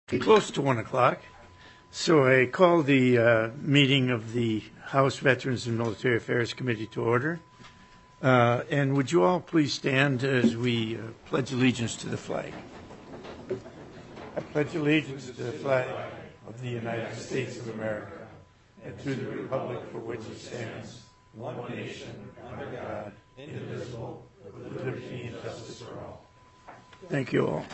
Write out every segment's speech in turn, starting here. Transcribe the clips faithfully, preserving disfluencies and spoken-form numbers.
close to one o'clock. So I call the uh, meeting of the House Veterans and Military Affairs Committee to order. Uh, and would you all please stand as we uh, pledge allegiance to the flag? I pledge allegiance to the flag of the United States of America and to the republic for which it stands, one nation, under God, indivisible, with liberty and justice for all. Thank you all.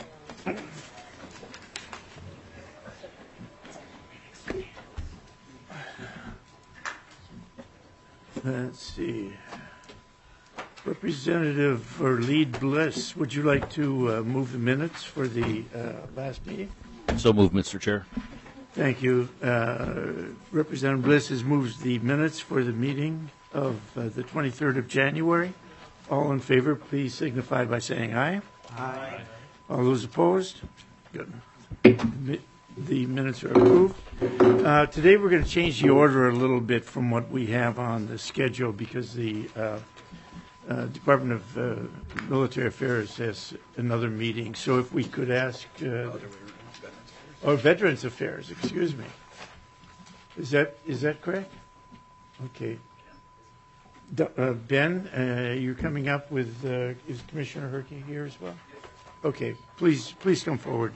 Let's see. Representative or Lead Bliss, would you like to uh, move the minutes for the uh, last meeting? So moved, Mister Chair. Thank you. Uh, Representative Bliss has moved the minutes for the meeting of uh, the twenty-third of January. All in favor, please signify by saying aye. Aye. All those opposed? Good. The minutes are approved. Uh, today we're going to change the order a little bit from what we have on the schedule because the uh, uh, Department of uh, Military Affairs has another meeting. So if we could ask, uh, or Veterans Affairs, excuse me. Is that is that correct? Okay. D- uh, Ben, uh, you're coming up with, uh, is Commissioner Herke here as well? Okay, please, please come forward.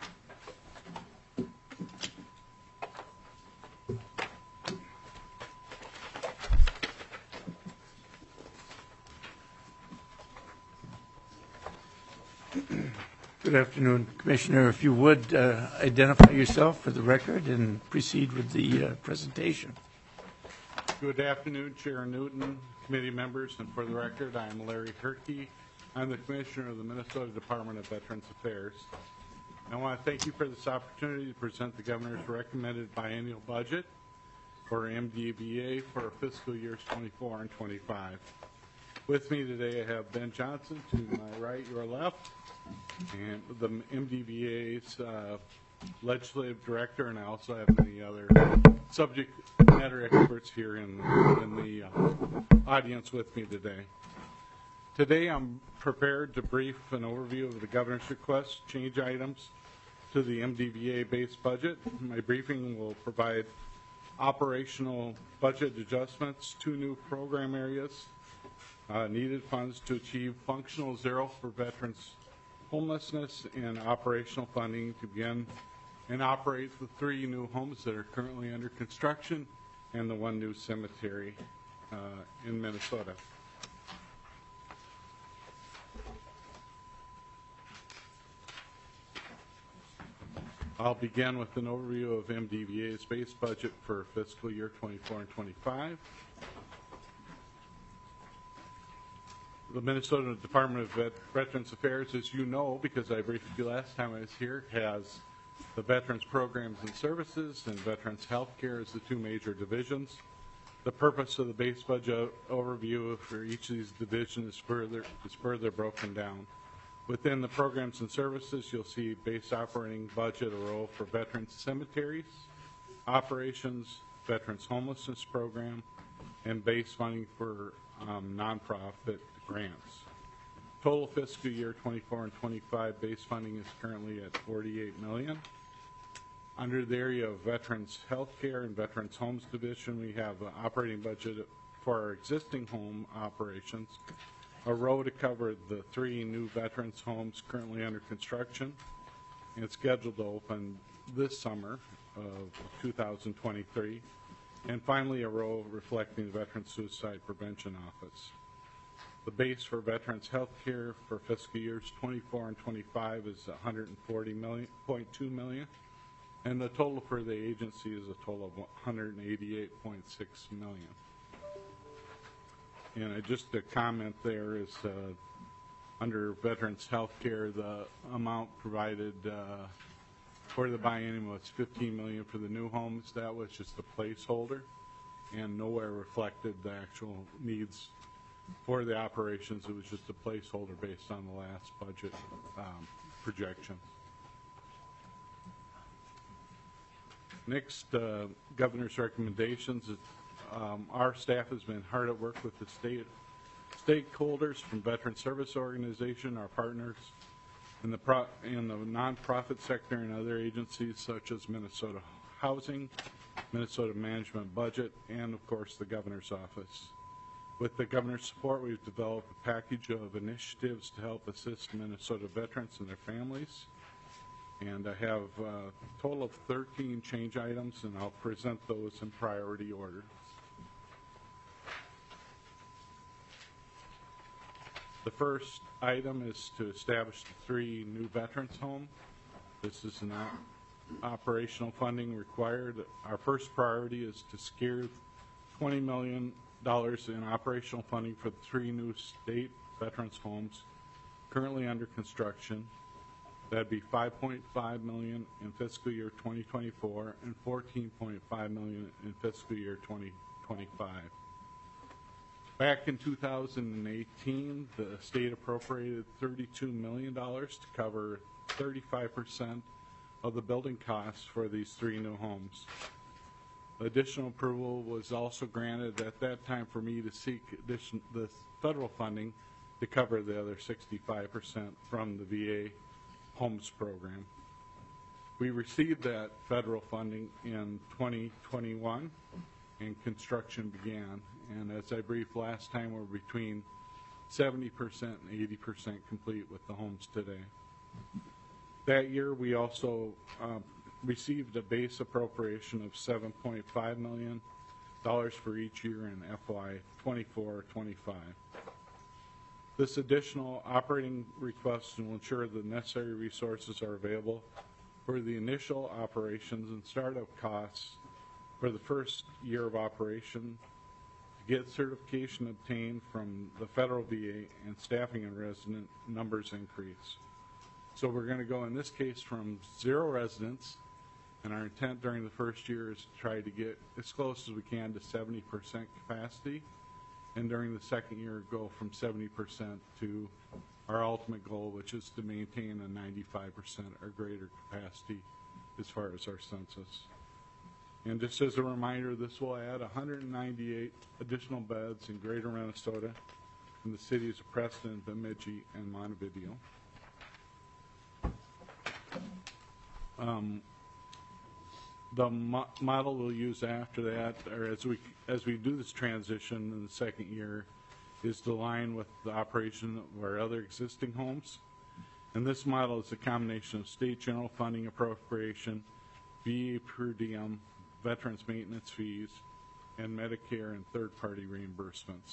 Good afternoon, Commissioner. If you would uh, identify yourself for the record and proceed with the uh, presentation. Good afternoon, Chair Newton, committee members, and for the record, I am Larry Herke. I'm the Commissioner of the Minnesota Department of Veterans Affairs. I want to thank you for this opportunity to present the Governor's recommended biennial budget for M D V A for fiscal years twenty-four and twenty-five. With me today, I have Ben Johnson to my right, your left, and the M D V A's uh, legislative director, and I also have the other subject matter experts here in, in the uh, audience with me today. Today, I'm prepared to brief an overview of the Governor's request change items to the M D V A-based budget. My briefing will provide operational budget adjustments, two new program areas, uh, needed funds to achieve functional zero for veterans homelessness, and operational funding to begin and operate the three new homes that are currently under construction and the one new cemetery uh, in Minnesota. I'll begin with an overview of M D V A's base budget for fiscal year twenty-four and twenty-five. The Minnesota Department of Vet Veterans Affairs, as you know, because I briefed you last time I was here, has the Veterans Programs and Services and Veterans Healthcare as the two major divisions. The purpose of the base budget overview for each of these divisions is further, is further broken down. Within the Programs and Services, you'll see base operating budget, a row for Veterans Cemeteries, Operations, Veterans Homelessness Program, and base funding for um, nonprofit grants. Total fiscal year twenty-four and twenty-five base funding is currently at forty-eight million dollars. Under the area of Veterans Healthcare and Veterans Homes Division, we have an operating budget for our existing home operations, a row to cover the three new veterans homes currently under construction and scheduled to open this summer of two thousand twenty-three, and finally a row reflecting the Veterans Suicide Prevention Office. The base for Veterans Health Care for fiscal years twenty-four and twenty-five is one hundred forty point two million dollars, and the total for the agency is a total of one hundred eighty-eight point six million dollars. And uh, just a comment there is uh, under Veterans Health Care, the amount provided uh, for the biennium was fifteen million dollars for the new homes. That was just a placeholder and nowhere reflected the actual needs for the operations. It was just a placeholder based on the last budget um, projections. Next, uh, Governor's recommendations. Um, our staff has been hard at work with the state stakeholders from Veteran Service Organization, our partners, In the, pro, in the nonprofit sector and other agencies such as Minnesota Housing, Minnesota Management Budget, and of course the Governor's Office. With the Governor's support, we've developed a package of initiatives to help assist Minnesota veterans and their families. And I have a total of thirteen change items, and I'll present those in priority order. The first item is to establish the three new veterans homes. This is not operational funding required. Our first priority is to secure twenty million dollars in operational funding for the three new state veterans homes currently under construction. That'd be five point five million dollars in fiscal year twenty twenty-four and fourteen point five million dollars in fiscal year twenty twenty-five. Back in two thousand eighteen, the state appropriated thirty-two million dollars to cover thirty-five percent of the building costs for these three new homes. Additional approval was also granted at that time for me to seek addition, the federal funding to cover the other sixty-five percent from the V A Homes program. We received that federal funding in twenty twenty-one and construction began. And as I briefed last time, we're between seventy percent and eighty percent complete with the homes today. That year, we also uh, received a base appropriation of seven point five million dollars for each year in F Y twenty-four twenty-five. This additional operating request will ensure the necessary resources are available for the initial operations and startup costs for the first year of operation, to get certification obtained from the federal V A, and staffing and resident numbers increase. So we're going to go in this case from zero residents, and our intent during the first year is to try to get as close as we can to seventy percent capacity, and during the second year go from seventy percent to our ultimate goal, which is to maintain a ninety-five percent or greater capacity as far as our census. And just as a reminder, this will add one hundred ninety-eight additional beds in greater Minnesota in the cities of Preston, Bemidji, and Montevideo. Um, the mo model we'll use after that, or as we as we do this transition in the second year, is to align with the operation of our other existing homes. And this model is a combination of state general funding appropriation, V A per diem, veterans maintenance fees, and Medicare and third-party reimbursements.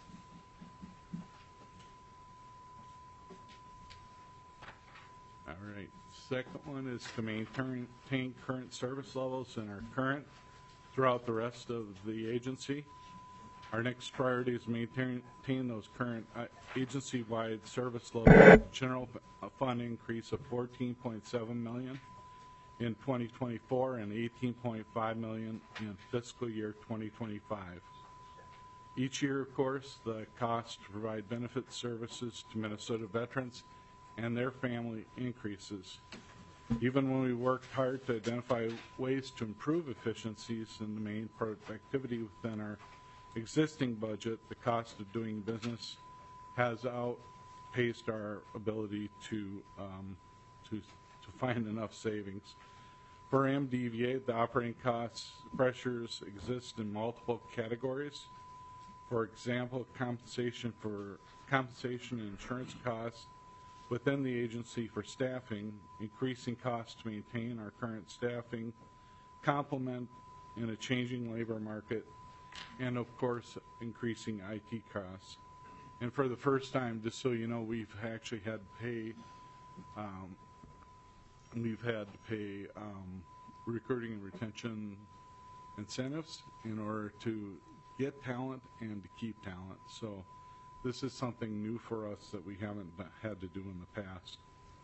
All right. Second one is to maintain current service levels in our current throughout the rest of the agency. Our next priority is maintain those current uh, agency-wide service levels. General fund increase of fourteen point seven million dollars in twenty twenty-four and eighteen point five million dollars in fiscal year twenty twenty-five. Each year, of course, the cost to provide benefit services to Minnesota veterans and their family increases. Even when we worked hard to identify ways to improve efficiencies and main productivity within our existing budget, the cost of doing business has outpaced our ability to um, to to find enough savings. For M D V A, the operating costs pressures exist in multiple categories. For example, compensation for compensation and insurance costs within the agency for staffing, increasing costs to maintain our current staffing, complement in a changing labor market, and of course, increasing I T costs. And for the first time, just so you know, we've actually had to pay um, We've had to pay um, recruiting and retention incentives in order to get talent and to keep talent. So this is something new for us that we haven't had to do in the past.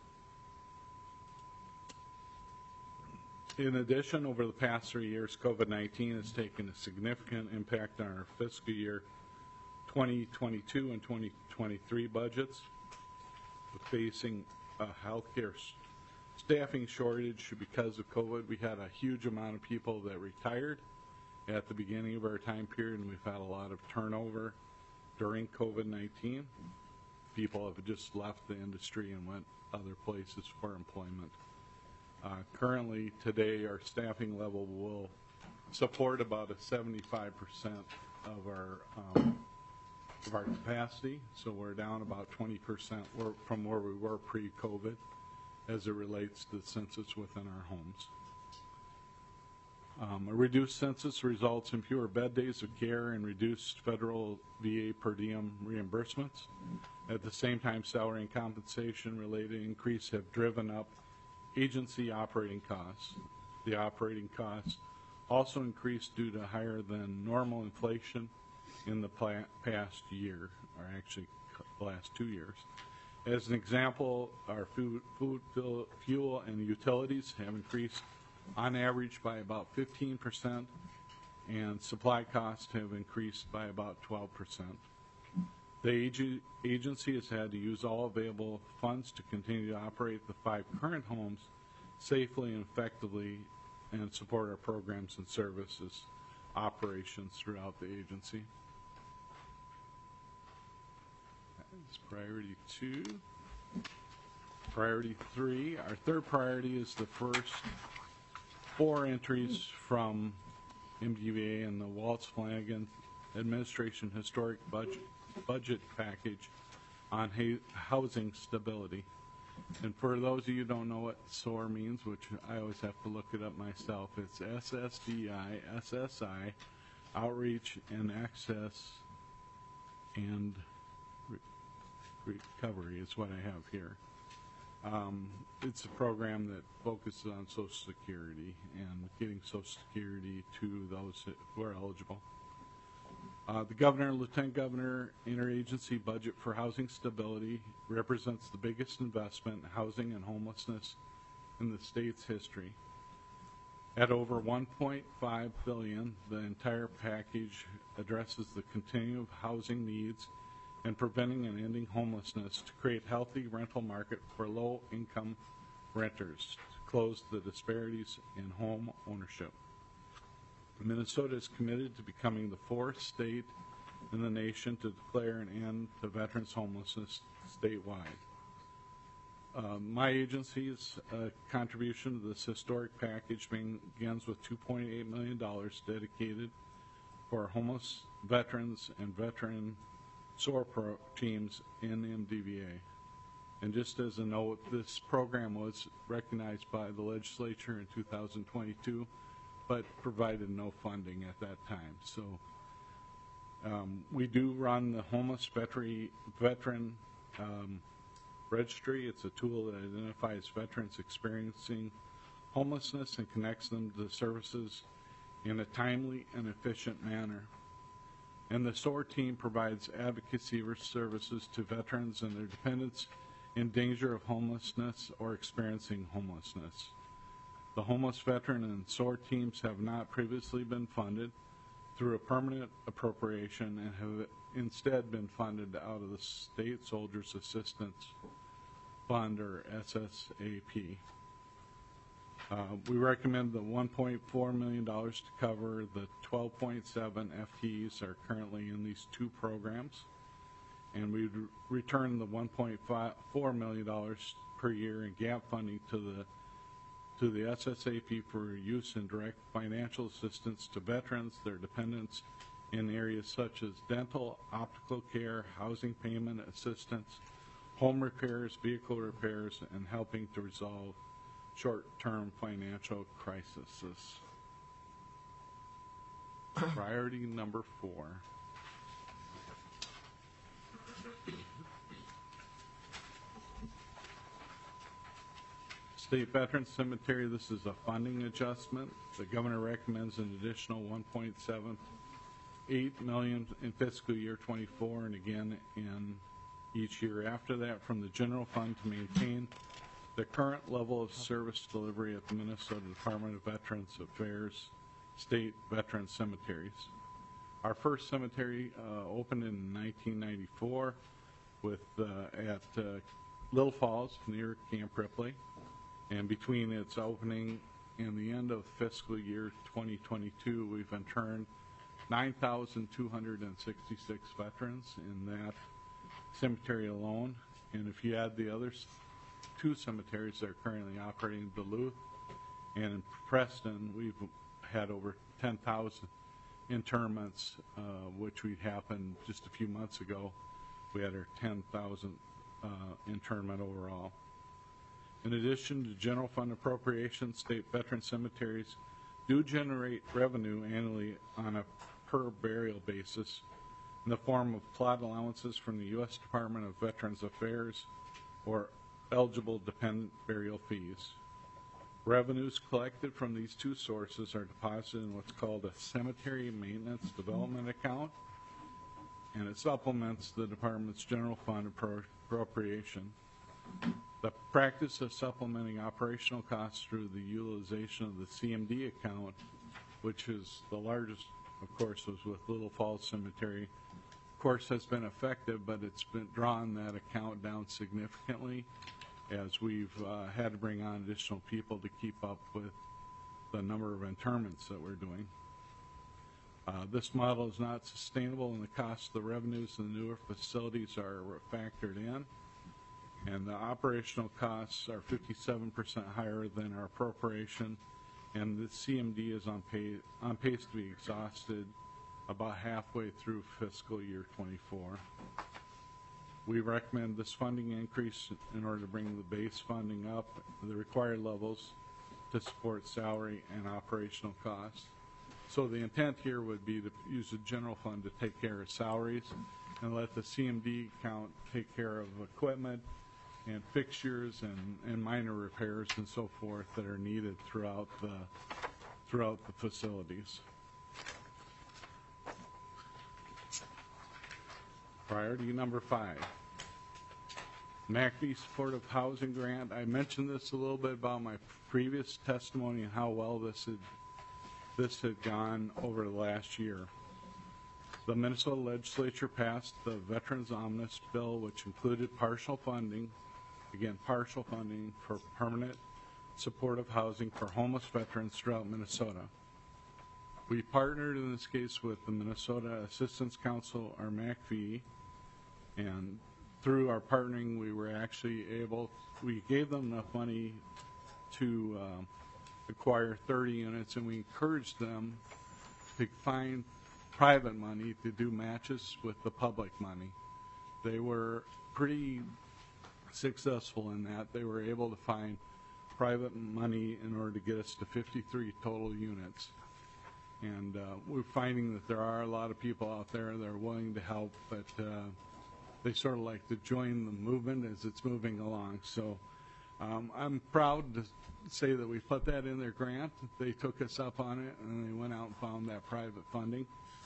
In addition, over the past three years, COVID nineteen has taken a significant impact on our fiscal year twenty twenty-two and twenty twenty-three budgets, facing a healthcare staffing shortage because of COVID. We had a huge amount of people that retired at the beginning of our time period, and we've had a lot of turnover during COVID nineteen. People have just left the industry and went other places for employment. Uh, currently, today, our staffing level will support about a seventy-five percent of our um, of our capacity, so we're down about twenty percent from where we were pre-COVID as it relates to the census within our homes. Um, a reduced census results in fewer bed days of care and reduced federal V A per diem reimbursements. At the same time, salary and compensation related increase have driven up agency operating costs. The operating costs also increased due to higher than normal inflation in the pla- past year, or actually the last two years. As an example, our food, food, fuel, and utilities have increased on average by about fifteen percent, and supply costs have increased by about twelve percent. The ag- agency has had to use all available funds to continue to operate the five current homes safely and effectively and support our programs and services operations throughout the agency. That's priority two. Priority three, our third priority is the first four entries from M D V A and the Waltz Flanagan Administration Historic Budget, budget Package on ha- housing stability. And for those of you who don't know what S O A R means, which I always have to look it up myself, it's S S D I, S S I, Outreach and Access and Re- Recovery is what I have here. Um, it's a program that focuses on Social Security and getting Social Security to those who are eligible. Uh, the Governor and Lieutenant Governor Interagency Budget for Housing Stability represents the biggest investment in housing and homelessness in the state's history. At over one point five billion dollars, the entire package addresses the continuum of housing needs and preventing and ending homelessness to create healthy rental market for low-income renters, to close the disparities in home ownership. Minnesota is committed to becoming the fourth state in the nation to declare an end to veterans' homelessness statewide. Uh, my agency's uh, contribution to this historic package begins with two point eight million dollars dedicated for homeless veterans and veteran S O A R pro teams in M D V A. And just as a note, this program was recognized by the legislature in two thousand twenty-two, but provided no funding at that time. So um, we do run the homeless veteran, veteran um, registry. It's a tool that identifies veterans experiencing homelessness and connects them to the services in a timely and efficient manner. And the S O A R team provides advocacy services to veterans and their dependents in danger of homelessness or experiencing homelessness. The homeless veteran and S O A R teams have not previously been funded through a permanent appropriation and have instead been funded out of the State Soldiers Assistance Fund, or S S A P. Uh, we recommend the one point four million dollars to cover the twelve point seven F T Es are currently in these two programs, and we re return the one point four million dollars per year in gap funding to the to the S S A P for use in direct financial assistance to veterans, their dependents, in areas such as dental, optical care, housing payment assistance, home repairs, vehicle repairs, and helping to resolve short-term financial crises. Priority number four. State Veterans Cemetery, this is a funding adjustment. The governor recommends an additional one point seven eight million dollars in fiscal year twenty-four, and again in each year after that, from the general fund to maintain the current level of service delivery at the Minnesota Department of Veterans Affairs State Veterans Cemeteries. Our first cemetery uh, opened in nineteen ninety-four with uh, at uh, Little Falls near Camp Ripley, and between its opening and the end of fiscal year twenty twenty-two, we've interned nine thousand two hundred sixty-six veterans in that cemetery alone. And if you add the other two cemeteries that are currently operating in Duluth. And in Preston, we've had over ten thousand interments, uh, which we happened just a few months ago. We had our ten thousand uh, internment overall. In addition to general fund appropriations, state veteran cemeteries do generate revenue annually on a per burial basis in the form of plot allowances from the U S Department of Veterans Affairs or eligible dependent burial fees. Revenues collected from these two sources are deposited in what's called a cemetery maintenance development account, and it supplements the department's general fund appro- appropriation. The practice of supplementing operational costs through the utilization of the C M D account, which is the largest, of course, was with Little Falls Cemetery, of course, has been effective, but it's been drawn that account down significantly as we've uh, had to bring on additional people to keep up with the number of interments that we're doing. Uh, this model is not sustainable, and the cost of the revenues in the newer facilities are factored in, and the operational costs are fifty-seven percent higher than our appropriation, and the C M D is on, pay, on pace to be exhausted about halfway through fiscal year twenty-four. We recommend this funding increase in order to bring the base funding up to the required levels to support salary and operational costs. So the intent here would be to use the general fund to take care of salaries and let the C M D account take care of equipment and fixtures and, and minor repairs and so forth that are needed throughout the, throughout the facilities. Priority number five, MACV Supportive Housing Grant. I mentioned this a little bit about my previous testimony and how well this had, this had gone over the last year. The Minnesota legislature passed the Veterans Omnibus Bill, which included partial funding, again, partial funding for permanent supportive housing for homeless veterans throughout Minnesota. We partnered in this case with the Minnesota Assistance Council, or M A C V, and through our partnering, we were actually able, we gave them enough money to um, acquire thirty units, and we encouraged them to find private money to do matches with the public money. They were pretty successful in that. They were able to find private money in order to get us to fifty-three total units. And uh, we're finding that there are a lot of people out there that are willing to help, but uh, they sort of like to join the movement as it's moving along. So um, I'm proud to say that we put that in their grant. They took us up on it, and they went out and found that private funding.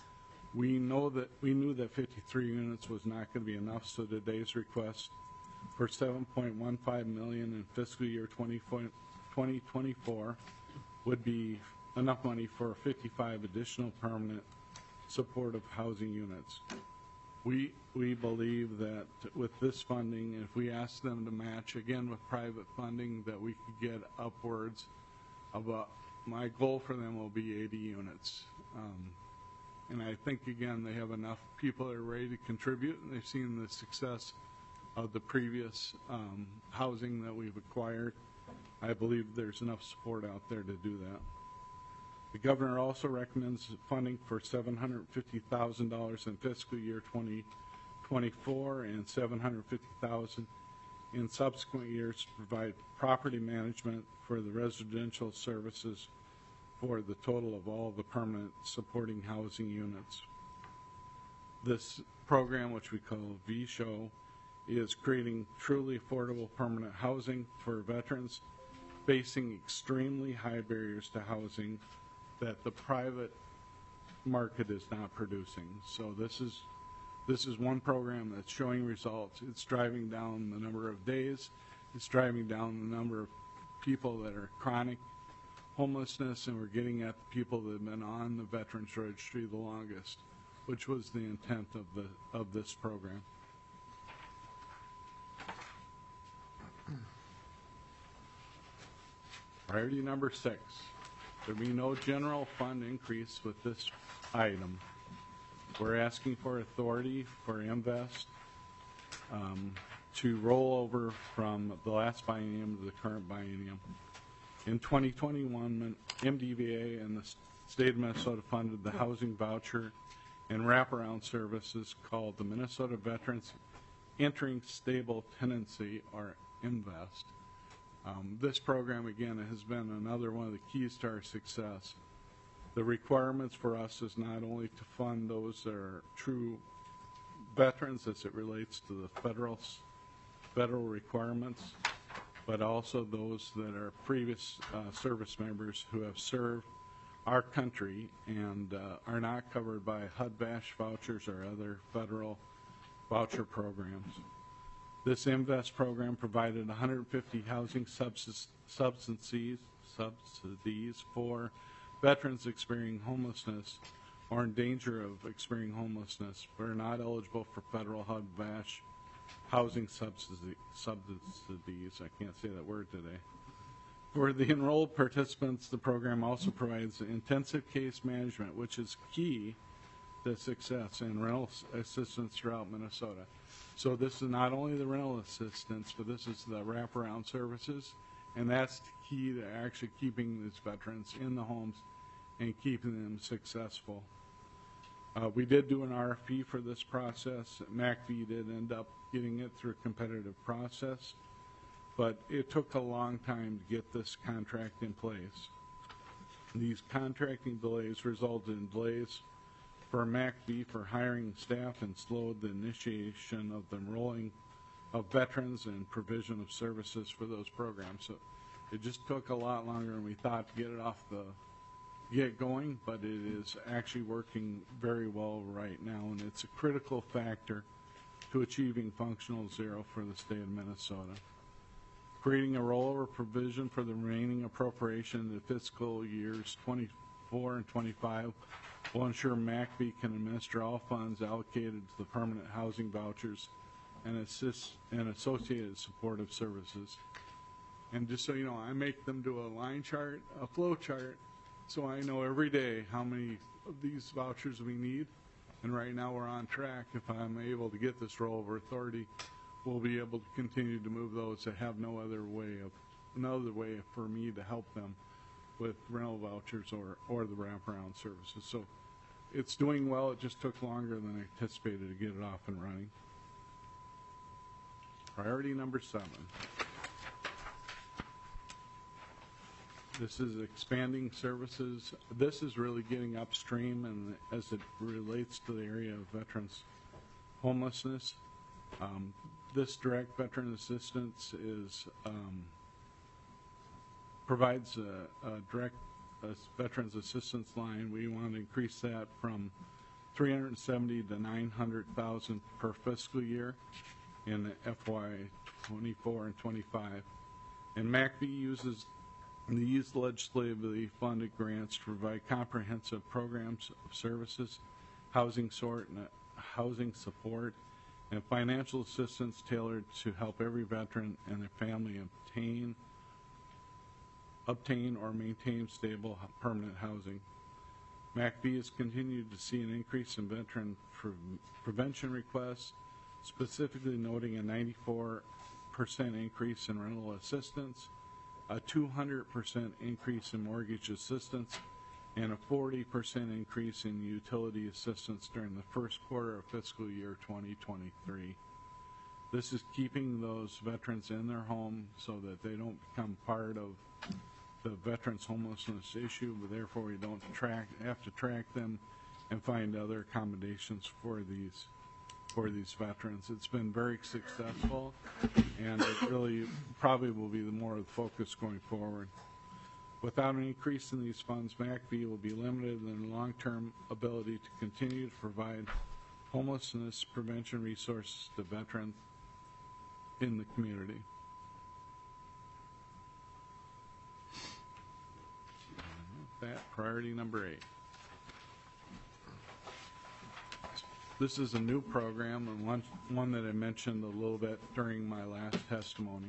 We know that we knew that fifty-three units was not going to be enough, so today's request for seven point one five million dollars in fiscal year twenty twenty-four would be enough money for fifty-five additional permanent supportive housing units. We we believe that with this funding, if we ask them to match again with private funding, that we could get upwards of a, my goal for them will be eighty units. Um, and I think again they have enough people that are ready to contribute, and they've seen the success of the previous um, housing that we've acquired. I believe there's enough support out there to do that. The governor also recommends funding for seven hundred fifty thousand dollars in fiscal year twenty twenty-four and seven hundred fifty thousand dollars in subsequent years to provide property management for the residential services for the total of all the permanent supporting housing units. This program, which we call V S H O, is creating truly affordable permanent housing for veterans facing extremely high barriers to housing that the private market is not producing. So this is this is one program that's showing results. It's driving down the number of days. It's driving down the number of people that are chronic homelessness, and we're getting at the people that have been on the Veterans Registry the longest, which was the intent of the of this program. Priority number six. There be no general fund increase with this item. We're asking for authority for Invest um, to roll over from the last biennium to the current biennium. In twenty twenty-one, M D V A and the state of Minnesota funded the housing voucher and wraparound services called the Minnesota Veterans Entering Stable Tenancy, or INVEST. Um, this program, again, has been another one of the keys to our success. The requirements for us is not only to fund those that are true veterans as it relates to the federal federal requirements, but also those that are previous uh, service members who have served our country and uh, are not covered by H U D VASH vouchers or other federal voucher programs. This INVEST program provided one hundred fifty housing subs subsidies, subsidies for veterans experiencing homelessness or in danger of experiencing homelessness but are not eligible for federal H U D VASH housing subsidy, subsidies. I can't say that word today. For the enrolled participants, the program also provides intensive case management, which is key to success in rental assistance throughout Minnesota. So this is not only the rental assistance, but this is the wraparound services, and that's key to actually keeping these veterans in the homes and keeping them successful. Uh, we did do an R F P for this process. M A C V did end up getting it through a competitive process, but it took a long time to get this contract in place. These contracting delays resulted in delays for M A C V for hiring staff and slowed the initiation of the enrolling of veterans and provision of services for those programs. So it just took a lot longer than we thought to get it off the get going, but it is actually working very well right now, and it's a critical factor to achieving functional zero for the state of Minnesota. Creating a rollover provision for the remaining appropriation in the fiscal years twenty-four and twenty-five will ensure M A C V can administer all funds allocated to the permanent housing vouchers and assist and associated supportive services. And just so you know, I make them do a line chart, a flow chart, so I know every day how many of these vouchers we need. And right now we're on track. If I'm able to get this rollover authority, we'll be able to continue to move those that have no other way of, another way for me to help them with rental vouchers or, or the wraparound services. So it's doing well. It just took longer than I anticipated to get it off and running. Priority number seven. This is expanding services. This is really getting upstream and as it relates to the area of veterans homelessness. Um, this direct veteran assistance is um, provides a, a direct uh, veterans assistance line. We want to increase that from three hundred seventy to nine hundred thousand per fiscal year in F Y twenty-four and twenty-five. And M A C V uses the youth legislatively funded grants to provide comprehensive programs of services, housing sort and uh, housing support, and financial assistance tailored to help every veteran and their family obtain, obtain or maintain stable permanent housing. M A C V has continued to see an increase in veteran pre prevention requests, specifically noting a ninety-four percent increase in rental assistance, a two hundred percent increase in mortgage assistance, and a forty percent increase in utility assistance during the first quarter of fiscal year twenty twenty-three. This is keeping those veterans in their home so that they don't become part of the veterans homelessness issue, but therefore we don't track, have to track them and find other accommodations for these for these veterans. It's been very successful, and it really probably will be the more of the focus going forward. Without an increase in these funds, M A C V will be limited in long-term ability to continue to provide homelessness prevention resources to veterans in the community. That priority number eight. This is a new program and one, one that I mentioned a little bit during my last testimony.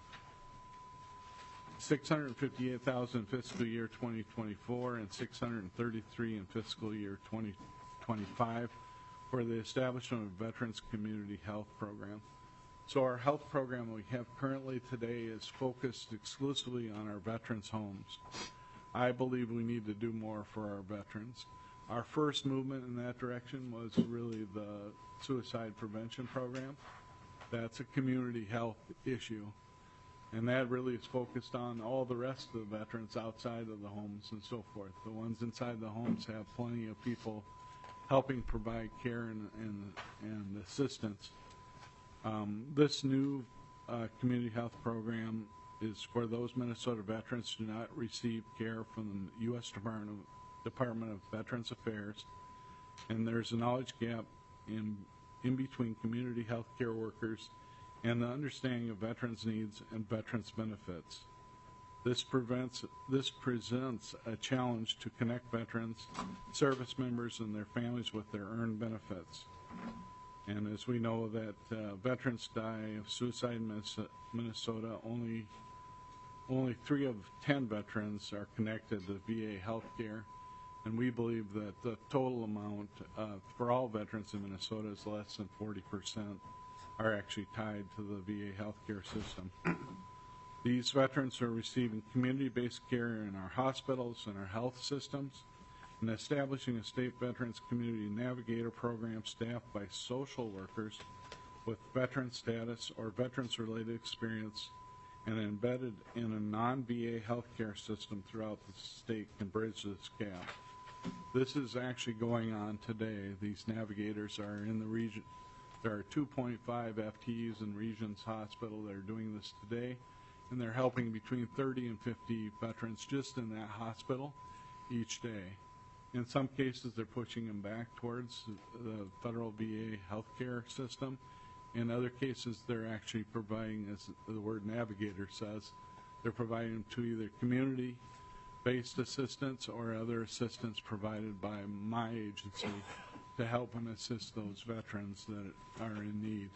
six hundred fifty-eight thousand fiscal year twenty twenty-four and six hundred thirty-three in fiscal year twenty twenty-five for the establishment of Veterans Community Health Program. So our health program we have currently today is focused exclusively on our veterans' homes. I believe we need to do more for our veterans. Our first movement in that direction was really the suicide prevention program. That's a community health issue. And that really is focused on all the rest of the veterans outside of the homes and so forth. The ones inside the homes have plenty of people helping provide care and, and, and assistance. Um, this new uh, community health program is for those Minnesota veterans who do not receive care from the U S Department of, Department of Veterans Affairs. And there's a knowledge gap in, in between community health care workers and the understanding of veterans' needs and veterans' benefits. This, prevents, this presents a challenge to connect veterans, service members, and their families with their earned benefits. And as we know that uh, veterans die of suicide in Minnesota, only, only three of ten veterans are connected to V A health care. And we believe that the total amount uh, for all veterans in Minnesota is less than forty percent are actually tied to the V A healthcare system. These veterans are receiving community-based care in our hospitals and our health systems, and establishing a state veterans community navigator program staffed by social workers with veteran status or veterans-related experience and embedded in a non-V A healthcare system throughout the state can bridge this gap. This is actually going on today. These navigators are in the region. There are two point five F T Es in Regions Hospital that are doing this today, and they're helping between thirty and fifty veterans just in that hospital each day. In some cases, they're pushing them back towards the federal V A healthcare system. In other cases, they're actually providing, as the word navigator says, they're providing them to either community-based assistance or other assistance provided by my agency to help and assist those veterans that are in need.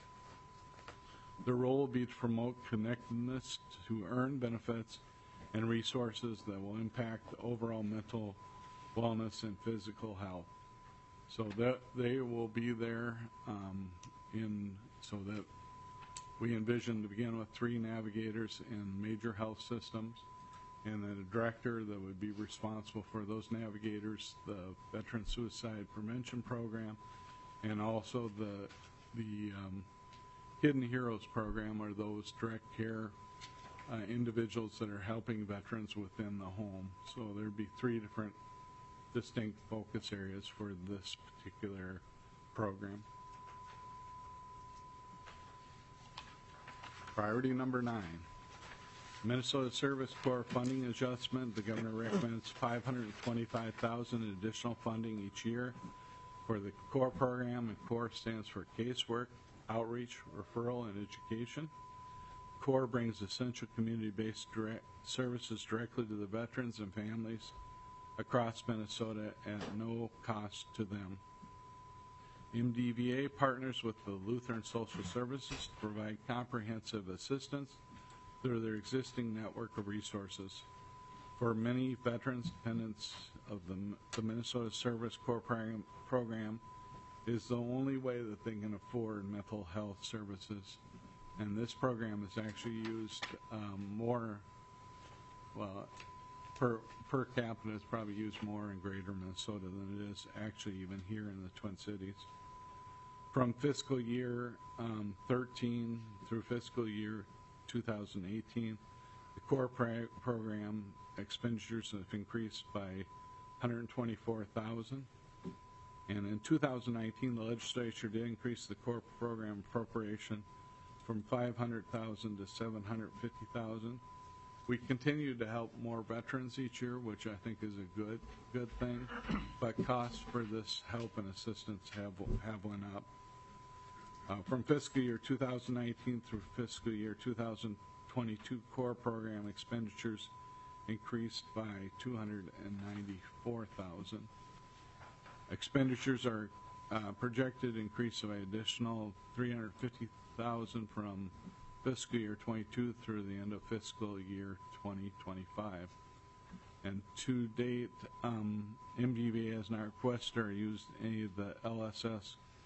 The role will be to promote connectedness to earn benefits and resources that will impact overall mental wellness and physical health. So that they will be there um, in so that we envision to begin with three navigators in major health systems, and then a director that would be responsible for those navigators, the Veteran Suicide Prevention Program, and also the the um, Hidden Heroes Program, are those direct care uh, individuals that are helping veterans within the home. So there'd be three different distinct focus areas for this particular program. Priority number nine. Minnesota Service Corps funding adjustment. The governor recommends five hundred twenty-five thousand dollars in additional funding each year for the CORE program, and CORE stands for Casework, Outreach, Referral, and Education. CORE brings essential community-based direct services directly to the veterans and families across Minnesota at no cost to them. M D V A partners with the Lutheran Social Services to provide comprehensive assistance through their existing network of resources. For many veterans, dependents of the, the Minnesota Service Corps program, program is the only way that they can afford mental health services. And this program is actually used um, more, well, per, per capita it's probably used more in greater Minnesota than it is actually even here in the Twin Cities. From fiscal year um, thirteen through fiscal year two thousand eighteen, the CORE pra- program expenditures have increased by one hundred twenty-four thousand dollars. And in two thousand nineteen, the legislature did increase the CORE program appropriation from five hundred thousand dollars to seven hundred fifty thousand dollars. We continue to help more veterans each year, which I think is a good good thing, but costs for this help and assistance have have went up. Uh, from fiscal year two thousand nineteen through fiscal year two thousand twenty-two, CORE program expenditures increased by two hundred ninety-four thousand dollars. Expenditures are uh, projected increase by additional three hundred fifty thousand dollars from fiscal year twenty-two through the end of fiscal year twenty twenty-five. And to date, um, M D V A has not requested or used any of the L S S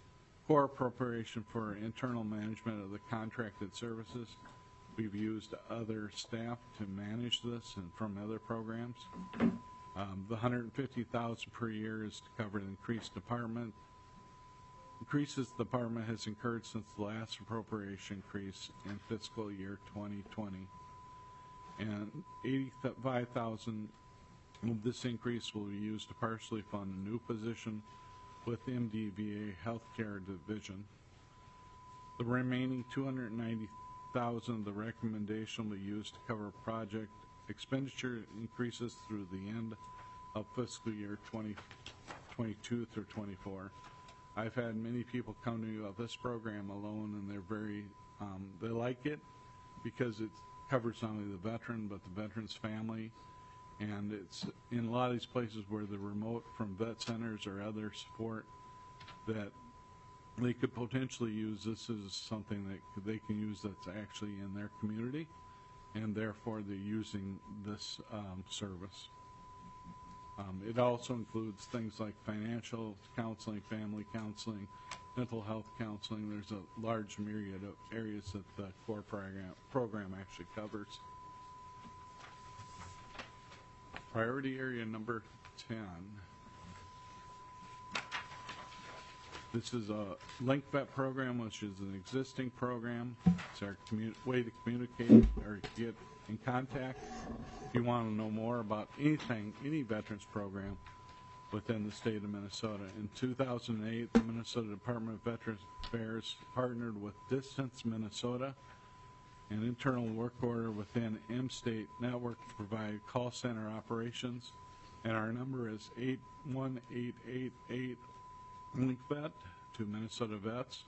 core appropriation for internal management of the contracted services. We've used other staff to manage this and from other programs. Um, the one hundred fifty thousand dollars per year is to cover the increased department. Increases the department has incurred since the last appropriation increase in fiscal year twenty twenty. And eighty-five thousand dollars of this increase will be used to partially fund a new position with M D V A Healthcare Division. The remaining two hundred ninety thousand dollars of the recommendation will be used to cover project expenditure increases through the end of fiscal year twenty twenty-two through twenty-four. I've had many people come to me about this program alone, and they're very, um, they like it because it covers not only the veteran, but the veteran's family. And it's in a lot of these places where they're remote from vet centers or other support that they could potentially use. This is something that they can use that's actually in their community, and therefore they're using this um, service. Um, it also includes things like financial counseling, family counseling, mental health counseling. There's a large myriad of areas that the core program, program actually covers. Priority area number ten. This is a LinkVet program, which is an existing program. It's our way to communicate or get in contact if you want to know more about anything, any veterans program within the state of Minnesota. In two thousand eight, the Minnesota Department of Veterans Affairs partnered with Distance Minnesota, an internal work order within M-State Network to provide call center operations, and our number is eight one eight eight eight LinkVet to Minnesota Vets.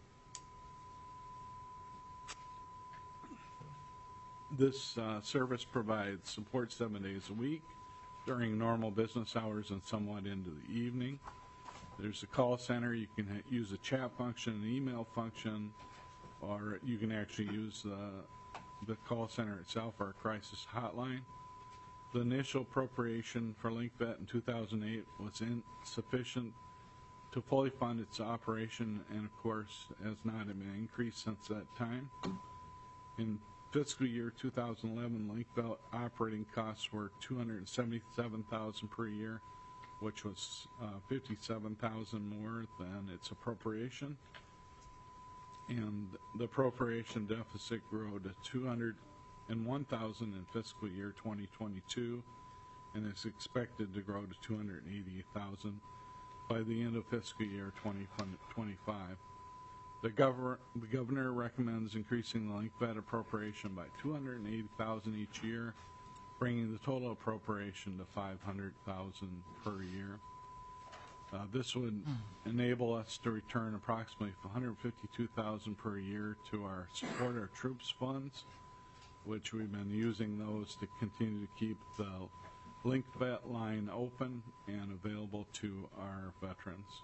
This uh, service provides support seven days a week during normal business hours and somewhat into the evening. There's a call center. You can ha- use a chat function, an email function, or you can actually use the, the call center itself or a crisis hotline. The initial appropriation for LinkVet in two thousand eight was insufficient to fully fund its operation, and of course has not been increased since that time. In fiscal year two thousand eleven, LinkVet operating costs were two hundred seventy-seven thousand dollars per year, which was uh, fifty-seven thousand dollars more than its appropriation. And the appropriation deficit grew to two hundred one thousand dollars in fiscal year twenty twenty-two, and is expected to grow to two hundred eighty thousand dollars by the end of fiscal year twenty twenty-five. The, governor, the governor recommends increasing the LinkVet appropriation by two hundred eighty thousand dollars each year, bringing the total appropriation to five hundred thousand dollars per year. Uh, this would enable us to return approximately one hundred fifty-two thousand dollars per year to our Support Our Troops funds, which we've been using those to continue to keep the LinkVet line open and available to our veterans.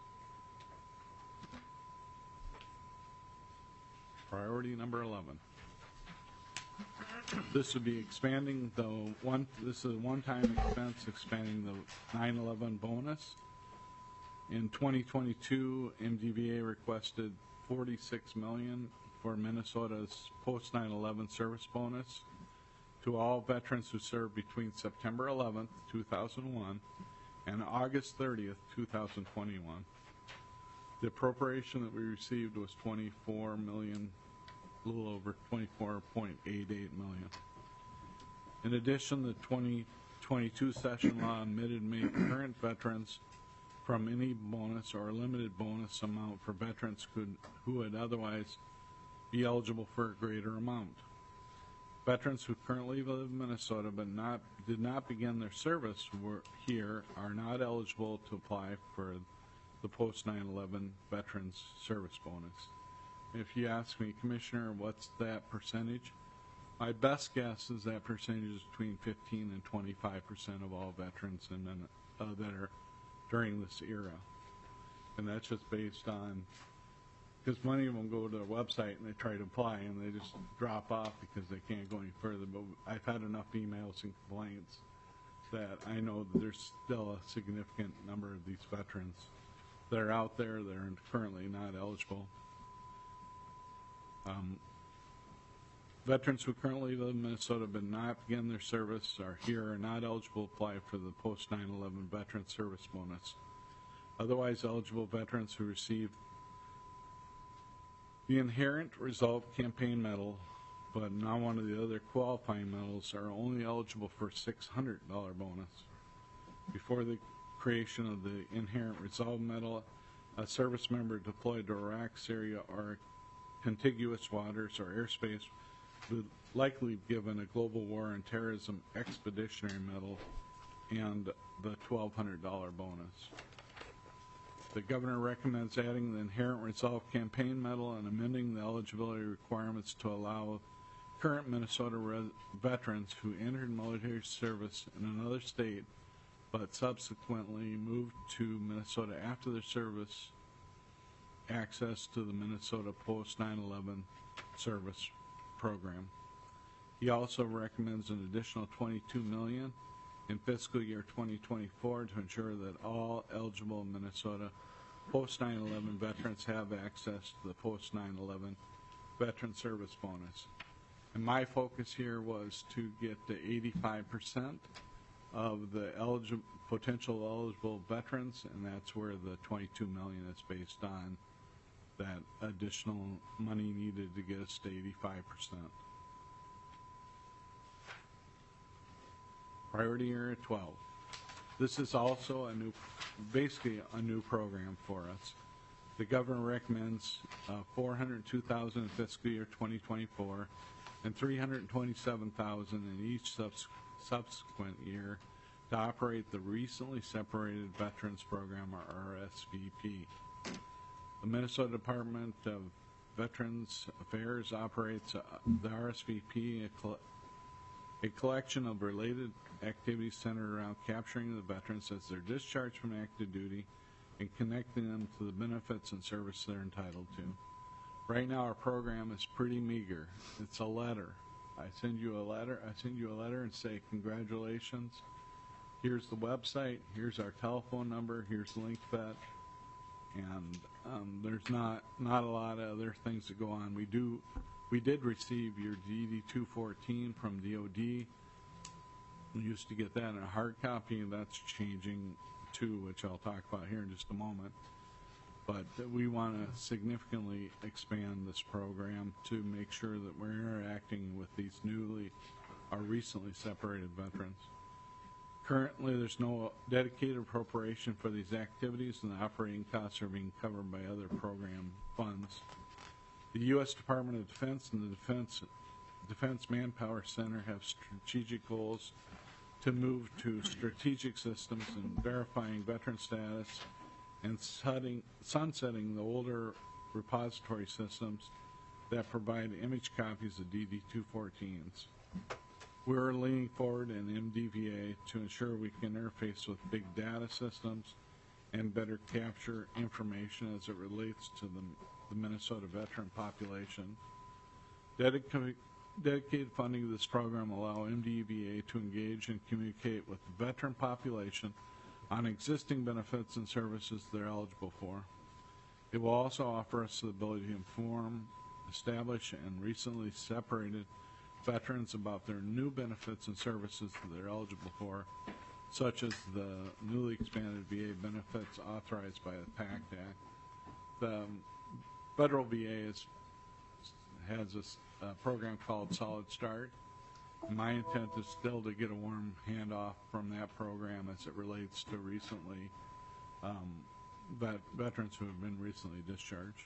Priority number eleven. This would be expanding the one, this is a one-time expense, expanding the nine eleven bonus. In twenty twenty-two, M D V A requested forty-six million dollars for Minnesota's post nine eleven service bonus to all veterans who served between September eleventh, two thousand one and August thirtieth, two thousand twenty-one. The appropriation that we received was twenty-four million dollars, a little over twenty-four point eight eight million dollars. In addition, the twenty twenty-two session law omitted many current veterans from any bonus or limited bonus amount for veterans could, who would otherwise be eligible for a greater amount. Veterans who currently live in Minnesota but not did not begin their service were here are not eligible to apply for the post nine eleven Veterans Service Bonus. If you ask me, Commissioner, what's that percentage? My best guess is that percentage is between fifteen and twenty-five percent of all veterans in, uh, that are during this era. And that's just based on, because many of them go to their website and they try to apply and they just drop off because they can't go any further. But I've had enough emails and complaints that I know that there's still a significant number of these veterans that are out there that are currently not eligible. Um, veterans who currently live in Minnesota but not begin their service are here are not eligible to apply for the post nine eleven Veteran Service Bonus. Otherwise eligible veterans who receive the Inherent Resolve Campaign Medal but not one of the other qualifying medals are only eligible for a six hundred dollars bonus. Before the creation of the Inherent Resolve Medal, a service member deployed to Iraq, Syria, or contiguous waters or airspace would likely be given a Global War on Terrorism Expeditionary Medal and the twelve hundred dollars bonus. The governor recommends adding the Inherent Resolve Campaign Medal and amending the eligibility requirements to allow current Minnesota res- veterans who entered military service in another state but subsequently moved to Minnesota after their service access to the Minnesota post nine eleven service program. He also recommends an additional twenty-two million dollars in fiscal year twenty twenty-four to ensure that all eligible Minnesota post nine eleven veterans have access to the post nine eleven veteran service bonus. And my focus here was to get to eighty-five percent of the eligible, potential eligible veterans, and that's where the twenty-two million dollars is based on, that additional money needed to get us to eighty-five percent. Priority Area twelve. This is also a new, basically a new program for us. The governor recommends uh, four hundred two thousand dollars in fiscal year twenty twenty-four and three hundred twenty-seven thousand dollars in each subs- subsequent year to operate the Recently Separated Veterans Program, or R S V P. The Minnesota Department of Veterans Affairs operates uh, the R S V P, a, col- a collection of related activities centered around capturing the veterans as they're discharged from active duty and connecting them to the benefits and service they're entitled to. Right now our program is pretty meager. It's a letter. I send you a letter, I send you a letter and say, congratulations, here's the website, here's our telephone number, here's LinkVet, and um, there's not not a lot of other things that go on. We do, we did receive your D D two fourteen from D O D. We used to get that in a hard copy, and that's changing too, which I'll talk about here in just a moment. But we want to significantly expand this program to make sure that we're interacting with these newly or recently separated veterans. Currently, there's no dedicated appropriation for these activities, and the operating costs are being covered by other program funds. The U S Department of Defense and the Defense, Defense Manpower Center have strategic goals to move to strategic systems and verifying veteran status and setting, sunsetting the older repository systems that provide image copies of D D two fourteens. We're leaning forward in M D V A to ensure we can interface with big data systems and better capture information as it relates to the, the Minnesota veteran population. Dedicated, dedicated funding of this program will allow M D V A to engage and communicate with the veteran population on existing benefits and services they're eligible for. It will also offer us the ability to inform, establish, and recently separated veterans about their new benefits and services that they're eligible for, such as the newly expanded V A benefits authorized by the PACT Act. The um, federal V A is, has a uh, program called Solid Start. My intent is still to get a warm handoff from that program as it relates to recently um, vet, veterans who have been recently discharged.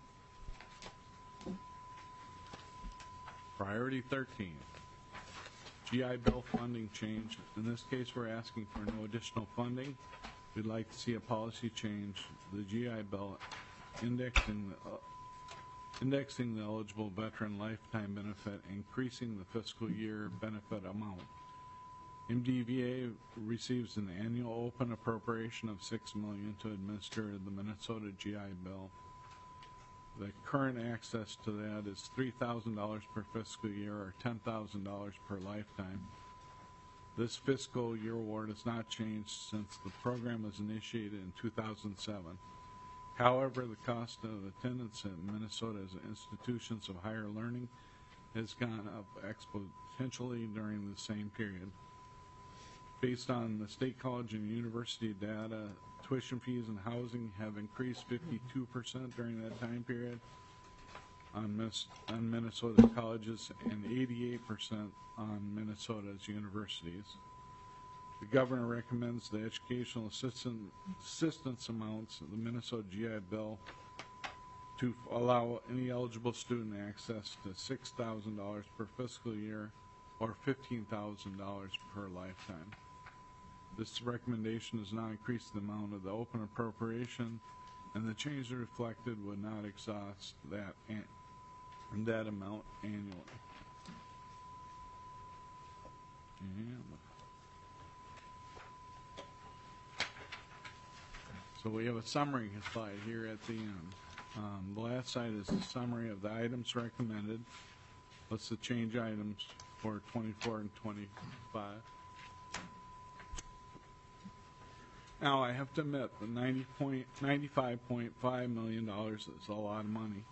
Priority thirteen, G I Bill funding change. In this case, we're asking for no additional funding. We'd like to see a policy change. The G I Bill indexing the, uh, indexing the eligible veteran lifetime benefit, increasing the fiscal year benefit amount. M D V A receives an annual open appropriation of six million dollars to administer the Minnesota G I Bill. The current access to that is three thousand dollars per fiscal year or ten thousand dollars per lifetime. This fiscal year award has not changed since the program was initiated in two thousand seven. However, the cost of attendance at Minnesota's institutions of higher learning has gone up exponentially during the same period. Based on the state college and university data, tuition fees and housing have increased fifty-two percent during that time period on, Miss, on Minnesota's colleges and eighty-eight percent on Minnesota's universities. The governor recommends the educational assistant, assistance amounts of the Minnesota G I Bill to allow any eligible student access to six thousand dollars per fiscal year or fifteen thousand dollars per lifetime. This recommendation does not increase the amount of the open appropriation, and the change reflected would not exhaust that, an that amount annually. And so we have a summary slide here at the end. Um, the last slide is a summary of the items recommended. What's the change items for twenty-four and twenty-five? Now, I have to admit, the ninety-five point five million dollars is a lot of money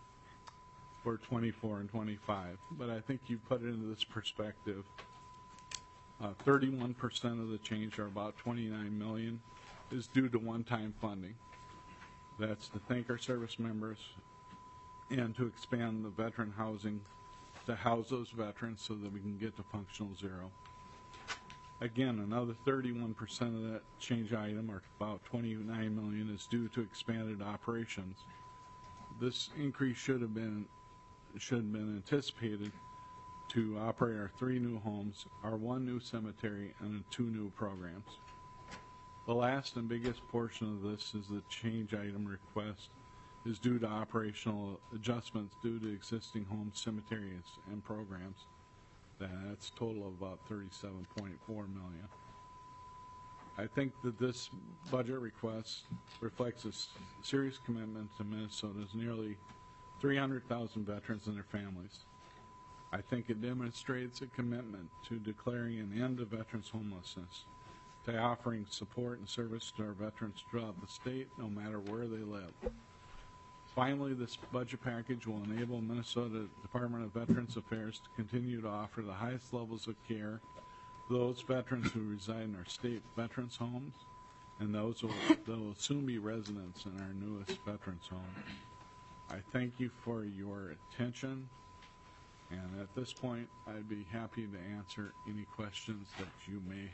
for twenty-four and twenty-five, but I think you put it into this perspective. Uh, thirty-one percent of the change, or about twenty-nine million dollars, is due to one-time funding. That's to thank our service members and to expand the veteran housing to house those veterans so that we can get to functional zero. Again, another thirty-one percent of that change item, or about twenty-nine million dollars, is due to expanded operations. This increase should have been should have been anticipated to operate our three new homes, our one new cemetery, and two new programs. The last and biggest portion of this is the change item request is due to operational adjustments due to existing homes, cemeteries, and programs. That's a total of about thirty-seven point four million dollars. I think that this budget request reflects a serious commitment to Minnesota's nearly three hundred thousand veterans and their families. I think it demonstrates a commitment to declaring an end to veterans' homelessness, to offering support and service to our veterans throughout the state, no matter where they live. Finally, this budget package will enable Minnesota Department of Veterans Affairs to continue to offer the highest levels of care to those veterans who reside in our state veterans homes and those who will soon be residents in our newest veterans home. I thank you for your attention, and at this point, I'd be happy to answer any questions that you may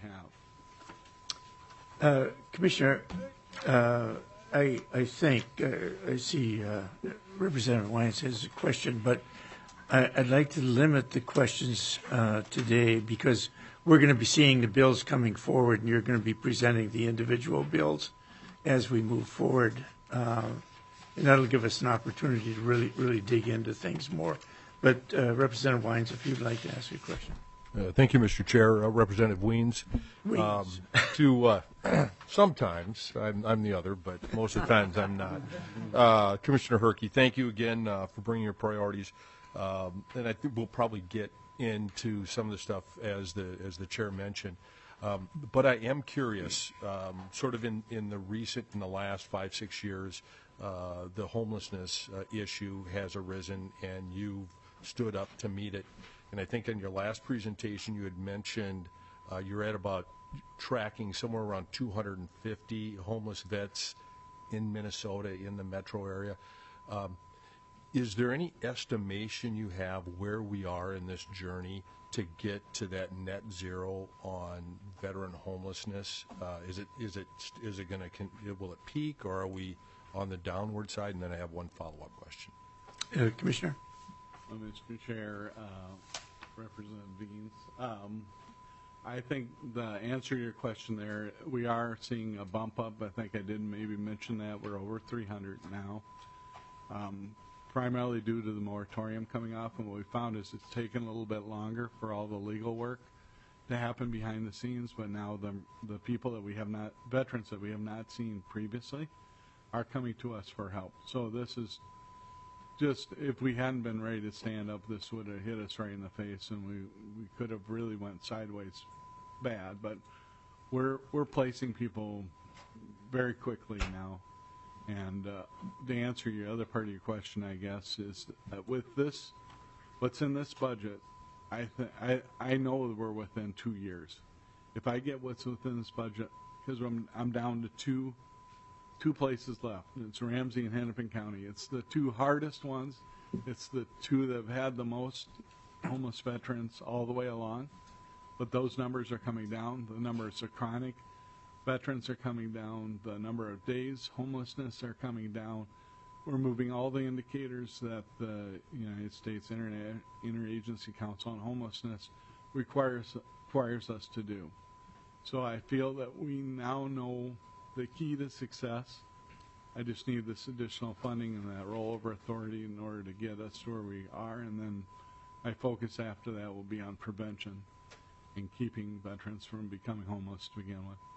have. Uh, Commissioner, uh, I, I think, uh, I see uh, Representative Lyons has a question, but I, I'd like to limit the questions uh, today because we're going to be seeing the bills coming forward, and you're going to be presenting the individual bills as we move forward. Uh, and that'll give us an opportunity to really, really dig into things more. But uh, Representative Lyons, if you'd like to ask a question. Uh, thank you, Mister Chair. Uh, Representative Weens. Weens. Um, to uh, sometimes I'm, I'm the other, but most of the times I'm not. Uh, Commissioner Herke, thank you again uh, for bringing your priorities, um, and I think we'll probably get into some of the stuff as the as the chair mentioned. Um, but I am curious, um, sort of in, in the recent, in the last five six years, uh, the homelessness uh, issue has arisen, and you've stood up to meet it. And I think in your last presentation you had mentioned uh, you're at about tracking somewhere around two hundred fifty homeless vets in Minnesota in the metro area. Um, is there any estimation you have where we are in this journey to get to that net zero on veteran homelessness? Uh, is it is it is it going to will it peak, or are we on the downward side? And then I have one follow-up question. Uh, Commissioner. Well, Mister Chair, uh, Representative Veens, um, I think the answer to your question there, we are seeing a bump up. I think I did maybe mention that. We're over three hundred now, um, primarily due to the moratorium coming off. And what we found is it's taken a little bit longer for all the legal work to happen behind the scenes. But now the, the people that we have not, veterans that we have not seen previously, are coming to us for help. So this is just, if we hadn't been ready to stand up, this would have hit us right in the face, and we we could have really went sideways bad. But we're we're placing people very quickly now, And uh, to answer your other part of your question, I guess, is that with this, what's in this budget, I, th- I, I know that we're within two years. If I get what's within this budget, because I'm, I'm down to two two places left. It's Ramsey and Hennepin County. It's the two hardest ones. It's the two that have had the most homeless veterans all the way along. But those numbers are coming down. The numbers of chronic veterans are coming down. The number of days homelessness are coming down. We're moving all the indicators that the United States Internet, Interagency Council on Homelessness requires requires us to do. So I feel that we now know the key to success. I just need this additional funding and that rollover authority in order to get us to where we are, and then my focus after that will be on prevention and keeping veterans from becoming homeless to begin with.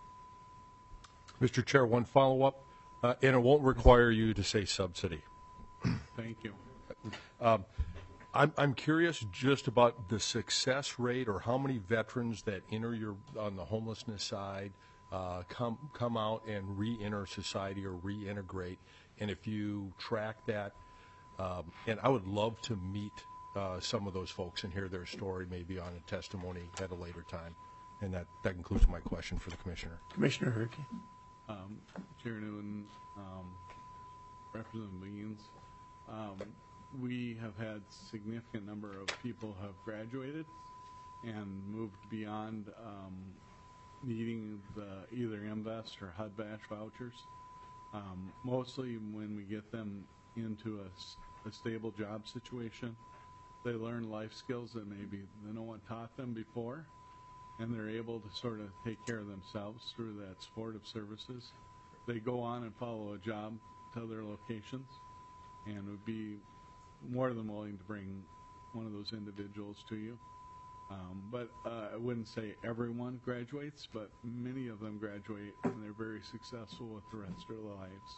Mister Chair, one follow-up, uh, and it won't require you to say subsidy. Thank you. Um, I'm, I'm curious just about the success rate, or how many veterans that enter your on the homelessness side uh, come come out and re-enter society or reintegrate, and if you track that. Um, and I would love to meet uh, some of those folks and hear their story, maybe on a testimony at a later time. And that, that concludes my question for the Commissioner. Commissioner Herky. Um, Chair Newton, um, Representative Means, um, we have had significant number of people have graduated and moved beyond um, needing the either M V E S or H U D V A S H vouchers. Um, mostly when we get them into a, a stable job situation, they learn life skills that maybe no one taught them before, and they're able to sort of take care of themselves through that supportive services. They go on and follow a job to other locations, and would be more than willing to bring one of those individuals to you. Um, but uh, I wouldn't say everyone graduates, but many of them graduate, and they're very successful with the rest of their lives.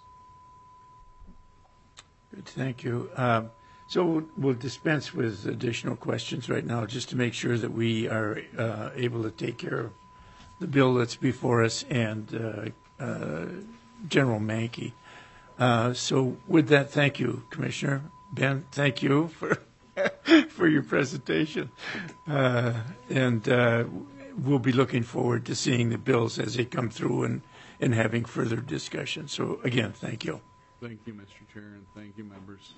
Good, thank you. Um, so we'll, we'll dispense with additional questions right now, just to make sure that we are uh, able to take care of the bill that's before us and uh, uh, General Mankey. Uh, so with that, thank you, Commissioner. Ben, thank you for for your presentation. Uh, and uh, we'll be looking forward to seeing the bills as they come through and, and having further discussion. So again, thank you. Thank you, Mister Chair, and thank you, members.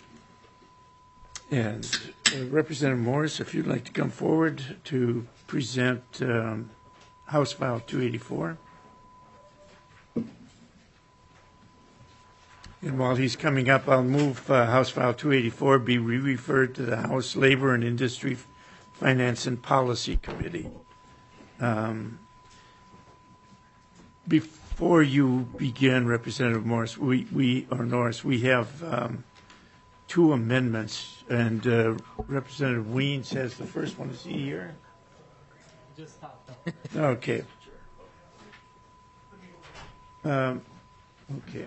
And uh, Representative Morris, if you'd like to come forward to present um, House File two eighty-four. And while he's coming up, I'll move uh, House File two eighty-four be re-referred to the House Labor and Industry Finance and Policy Committee. Um, before you begin, Representative Morris, we, we or Norris, we have um, two amendments, and uh, Representative Weens has the first one. Is he here? Just hopped up. Okay. Um, okay.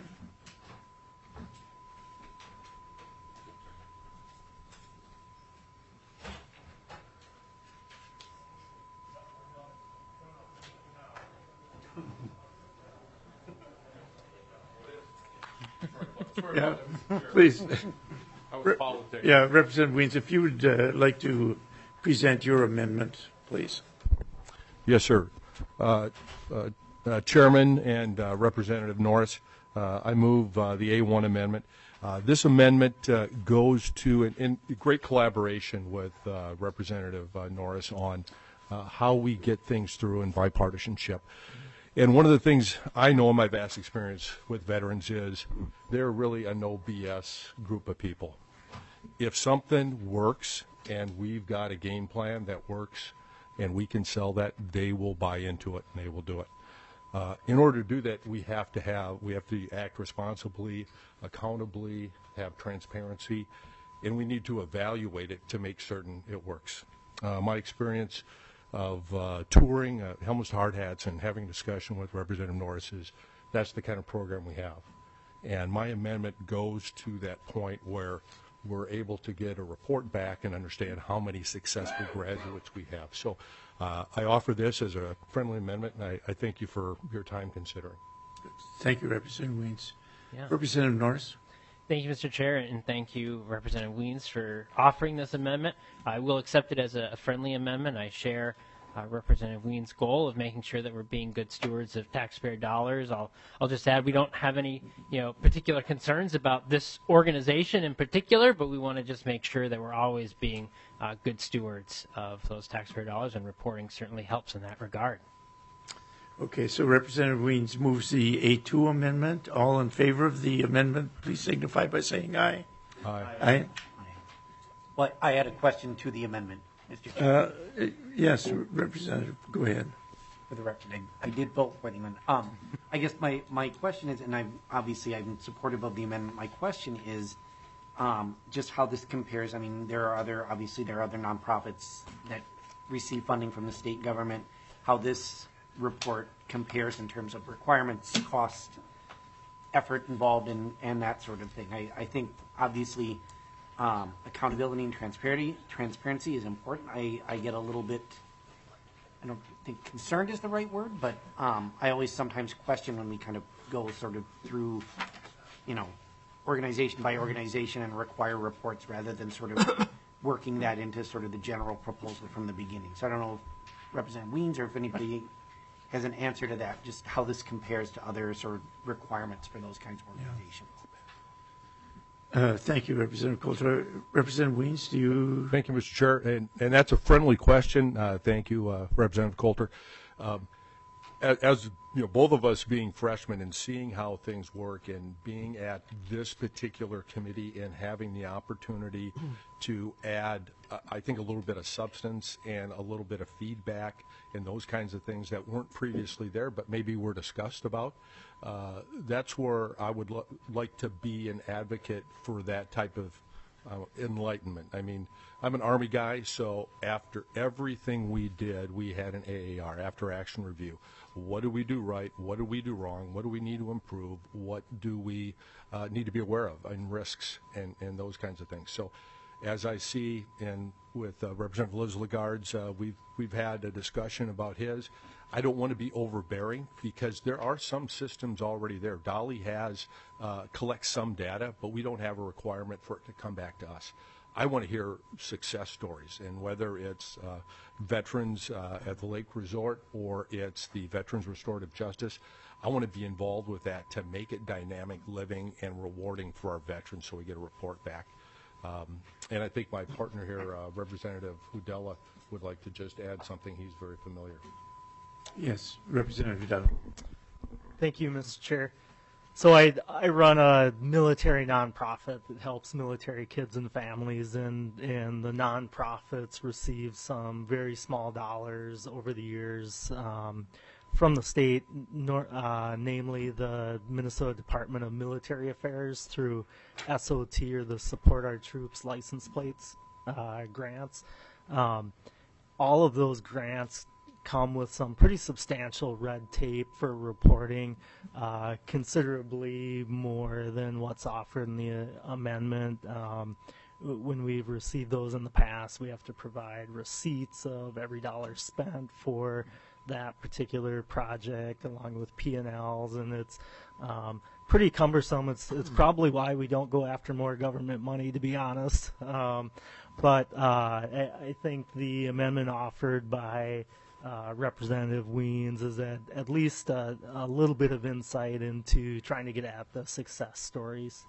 Yeah, please. I was politics. Yeah, Representative Weens, if you would uh, like to present your amendment, please. Yes, sir. Uh, uh, uh, Chairman and uh, Representative Norris, uh, I move uh, the A one amendment. Uh, this amendment uh, goes to, in, in great collaboration with uh, Representative uh, Norris, on uh, how we get things through in bipartisanship. And one of the things I know in my vast experience with veterans is they're really a no B S group of people. If something works and we've got a game plan that works and we can sell that, they will buy into it and they will do it. Uh, in order to do that, we have to have, we have to act responsibly, accountably, have transparency, and we need to evaluate it to make certain it works. Uh, my experience of uh, touring uh, Helmets to Hard Hats and having a discussion with Representative Norris is that's the kind of program we have. And my amendment goes to that point where we're able to get a report back and understand how many successful graduates we have. So uh, I offer this as a friendly amendment, and I, I thank you for your time considering. Thank you, Representative Weens. Yeah. Representative Norris. Thank you, Mister Chair, and thank you, Representative Weens, for offering this amendment. I will accept it as a friendly amendment. I share uh, Representative Weens' goal of making sure that we're being good stewards of taxpayer dollars. I'll I'll just add we don't have any you know particular concerns about this organization in particular, but we want to just make sure that we're always being uh, good stewards of those taxpayer dollars, and reporting certainly helps in that regard. Okay, so Representative Weens moves the A two amendment. All in favor of the amendment, please signify by saying aye. Aye. Aye. Well, I had a question to the amendment, Mister Chair. Uh, yes, Representative, go ahead. For the record, I, I did vote for the amendment. Um, I guess my, my question is, and I'm obviously I'm supportive of the amendment. My question is, um, just how this compares. I mean, there are other obviously there are other nonprofits that receive funding from the state government. How this report compares in terms of requirements, cost, effort involved, in, and that sort of thing. I, I think obviously um, accountability and transparency transparency is important. I, I get a little bit, I don't think concerned is the right word, but um, I always sometimes question when we kind of go sort of through, you know, organization by organization and require reports rather than sort of working that into sort of the general proposal from the beginning. So I don't know if Representative Weens or if anybody has an answer to that, just how this compares to other sort of requirements for those kinds of organizations. Uh, thank you, Representative Coulter. Representative Weens, do you? Thank you, Mister Chair, and, and that's a friendly question. Uh, thank you, uh, Representative Coulter. Um, as, as you know, both of us being freshmen and seeing how things work and being at this particular committee and having the opportunity to add, uh, I think, a little bit of substance and a little bit of feedback and those kinds of things that weren't previously there but maybe were discussed about. Uh, that's where I would lo- like to be an advocate for that type of uh, enlightenment. I mean, I'm an Army guy, so after everything we did, we had an A A R, after action review. What do we do right? What do we do wrong? What do we need to improve? What do we uh, need to be aware of, and risks and, and those kinds of things? So as I see, and with uh, Representative Liz Lagarde's, uh, we've, we've had a discussion about his. I don't want to be overbearing because there are some systems already there. Dolly has, uh, collects some data, but we don't have a requirement for it to come back to us. I want to hear success stories, and whether it's uh, veterans uh, at the Lake Resort or it's the Veterans Restorative Justice, I want to be involved with that to make it dynamic, living, and rewarding for our veterans so we get a report back. Um, and I think my partner here, uh, Representative Udella, would like to just add something. He's very familiar. Yes, Representative Udella. Thank you, Mister Chair. So I, I run a military nonprofit that helps military kids and families, and, and the nonprofits receive some very small dollars over the years um, from the state, nor, uh, namely the Minnesota Department of Military Affairs through S O T, or the Support Our Troops license plates uh, grants. Um, all of those grants come with some pretty substantial red tape for reporting, uh, considerably more than what's offered in the uh, amendment. Um, when we've received those in the past, we have to provide receipts of every dollar spent for that particular project, along with P and L's, and it's um, pretty cumbersome. It's it's probably why we don't go after more government money, to be honest. Um, but uh, I, I think the amendment offered by Uh, Representative Weens is at, at least a, a little bit of insight into trying to get at the success stories.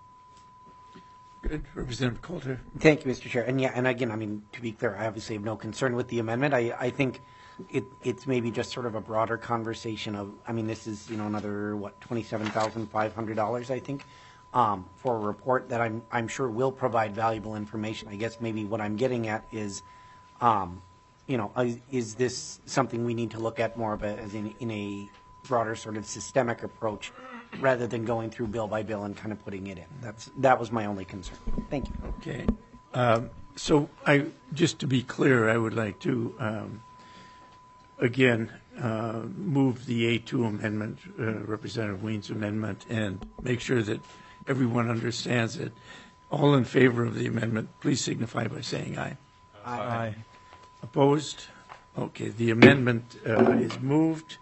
Good. Representative Coulter. Thank you, Mister Chair. And yeah, and again, I mean, to be clear, I obviously have no concern with the amendment. I, I think it, it's maybe just sort of a broader conversation of, I mean, this is, you know, another, what, twenty-seven thousand five hundred dollars, I think, um, for a report that I'm, I'm sure will provide valuable information. I guess maybe what I'm getting at is, um, you know, is, is this something we need to look at more of a, as in, in a broader sort of systemic approach rather than going through bill by bill and kind of putting it in? That's, that was my only concern. Thank you. Okay. Um, so I, just to be clear, I would like to, um, again, uh, move the A two amendment, uh, Representative Weens' amendment, and make sure that everyone understands it. All in favor of the amendment, please signify by saying aye. Aye. Opposed? Okay, the amendment uh, is moved.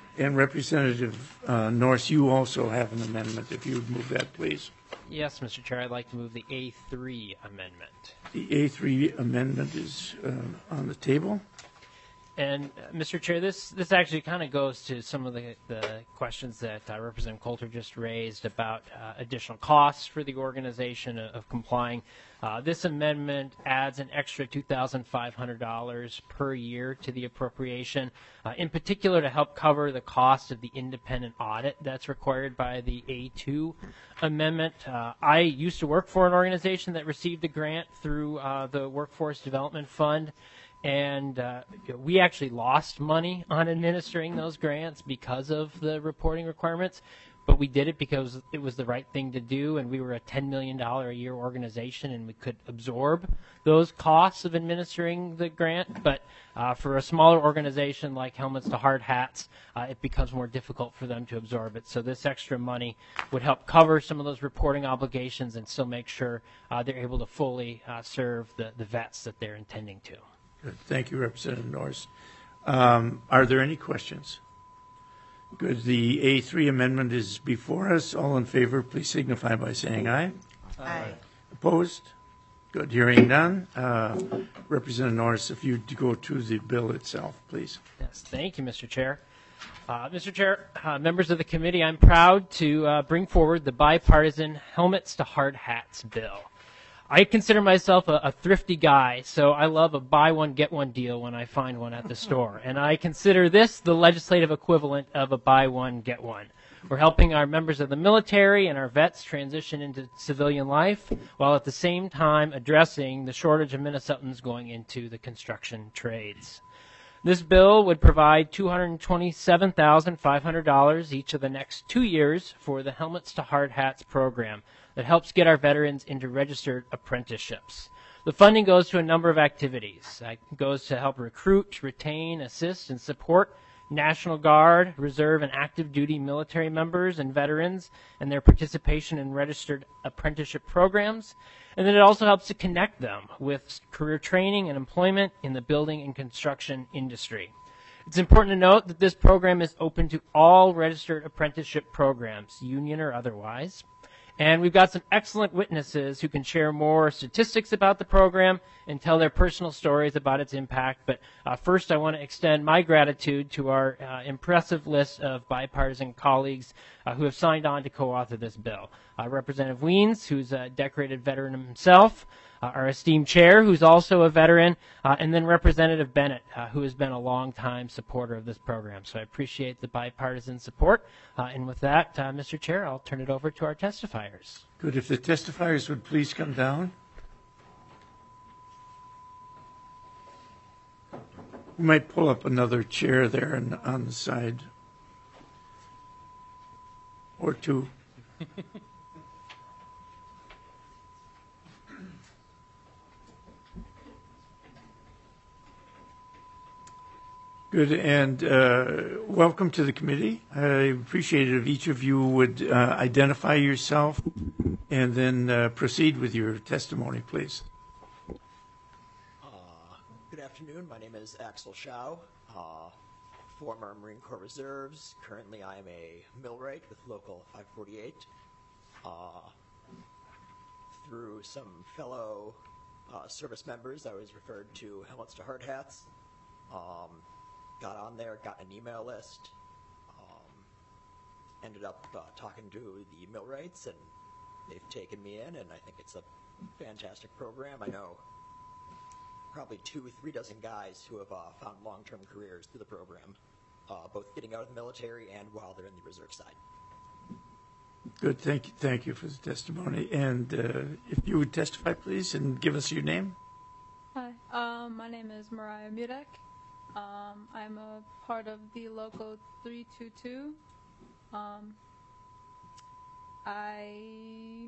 And Representative uh, Norris, you also have an amendment. If you would move that, please. Yes, Mister Chair, I'd like to move the A three amendment. The A three amendment is uh, on the table. And, uh, Mister Chair, this, this actually kind of goes to some of the, the questions that uh, Representative Coulter just raised about uh, additional costs for the organization of, of complying. Uh, this amendment adds an extra two thousand five hundred dollars per year to the appropriation, uh, in particular to help cover the cost of the independent audit that's required by the A two amendment. Uh, I used to work for an organization that received a grant through uh, the Workforce Development Fund. And uh, we actually lost money on administering those grants because of the reporting requirements, but we did it because it was the right thing to do, and we were a ten million dollars a year organization, and we could absorb those costs of administering the grant. But uh, for a smaller organization like Helmets to Hard Hats, uh, it becomes more difficult for them to absorb it. So this extra money would help cover some of those reporting obligations and still make sure uh, they're able to fully uh, serve the, the vets that they're intending to. Good. Thank you, Representative Norris. Um, are there any questions? Good. The A three amendment is before us. All in favor, please signify by saying aye. Aye. Opposed? Good. Hearing none. Uh, Representative Norris, if you'd go to the bill itself, please. Yes, thank you, Mister Chair. Uh, Mister Chair, uh, members of the committee, I'm proud to uh, bring forward the bipartisan Helmets to Hard Hats bill. I consider myself a, a thrifty guy, so I love a buy one, get one deal when I find one at the store. And I consider this the legislative equivalent of a buy one, get one. We're helping our members of the military and our vets transition into civilian life, while at the same time addressing the shortage of Minnesotans going into the construction trades. This bill would provide two hundred twenty-seven thousand five hundred dollars each of the next two years for the Helmets to Hard Hats program that helps get our veterans into registered apprenticeships. The funding goes to a number of activities. It goes to help recruit, retain, assist, and support National Guard, Reserve, and active duty military members and veterans and their participation in registered apprenticeship programs. And then it also helps to connect them with career training and employment in the building and construction industry. It's important to note that this program is open to all registered apprenticeship programs, union or otherwise. And we've got some excellent witnesses who can share more statistics about the program and tell their personal stories about its impact. But uh, first, I want to extend my gratitude to our uh, impressive list of bipartisan colleagues uh, who have signed on to co-author this bill. Uh, Representative Wiens, who's a decorated veteran himself, uh, our esteemed chair, who's also a veteran, uh, and then Representative Bennett, uh, who has been a longtime supporter of this program. So I appreciate the bipartisan support. Uh, and with that, uh, Mister Chair, I'll turn it over to our testifiers. Good. If the testifiers would please come down. We might pull up another chair there and on the side. Or two. Good, and uh, welcome to the committee. I appreciate it if each of you would uh, identify yourself and then uh, proceed with your testimony, please. Uh, good afternoon. My name is Axel Schau, uh, former Marine Corps Reserves. Currently, I am a millwright with Local five forty-eight. Uh, through some fellow uh, service members, I was referred to Helmets to Hard Hats. Um, got on there, got an email list, um, ended up uh, talking to the millwrights, and they've taken me in, and I think it's a fantastic program. I know probably two, three dozen guys who have uh, found long-term careers through the program, uh, both getting out of the military and while they're in the reserve side. Good, thank you, thank you for the testimony. And uh, if you would testify, please, and give us your name. Hi, um, my name is Mariah Murek. Um, I'm a part of the Local three two two. Um, I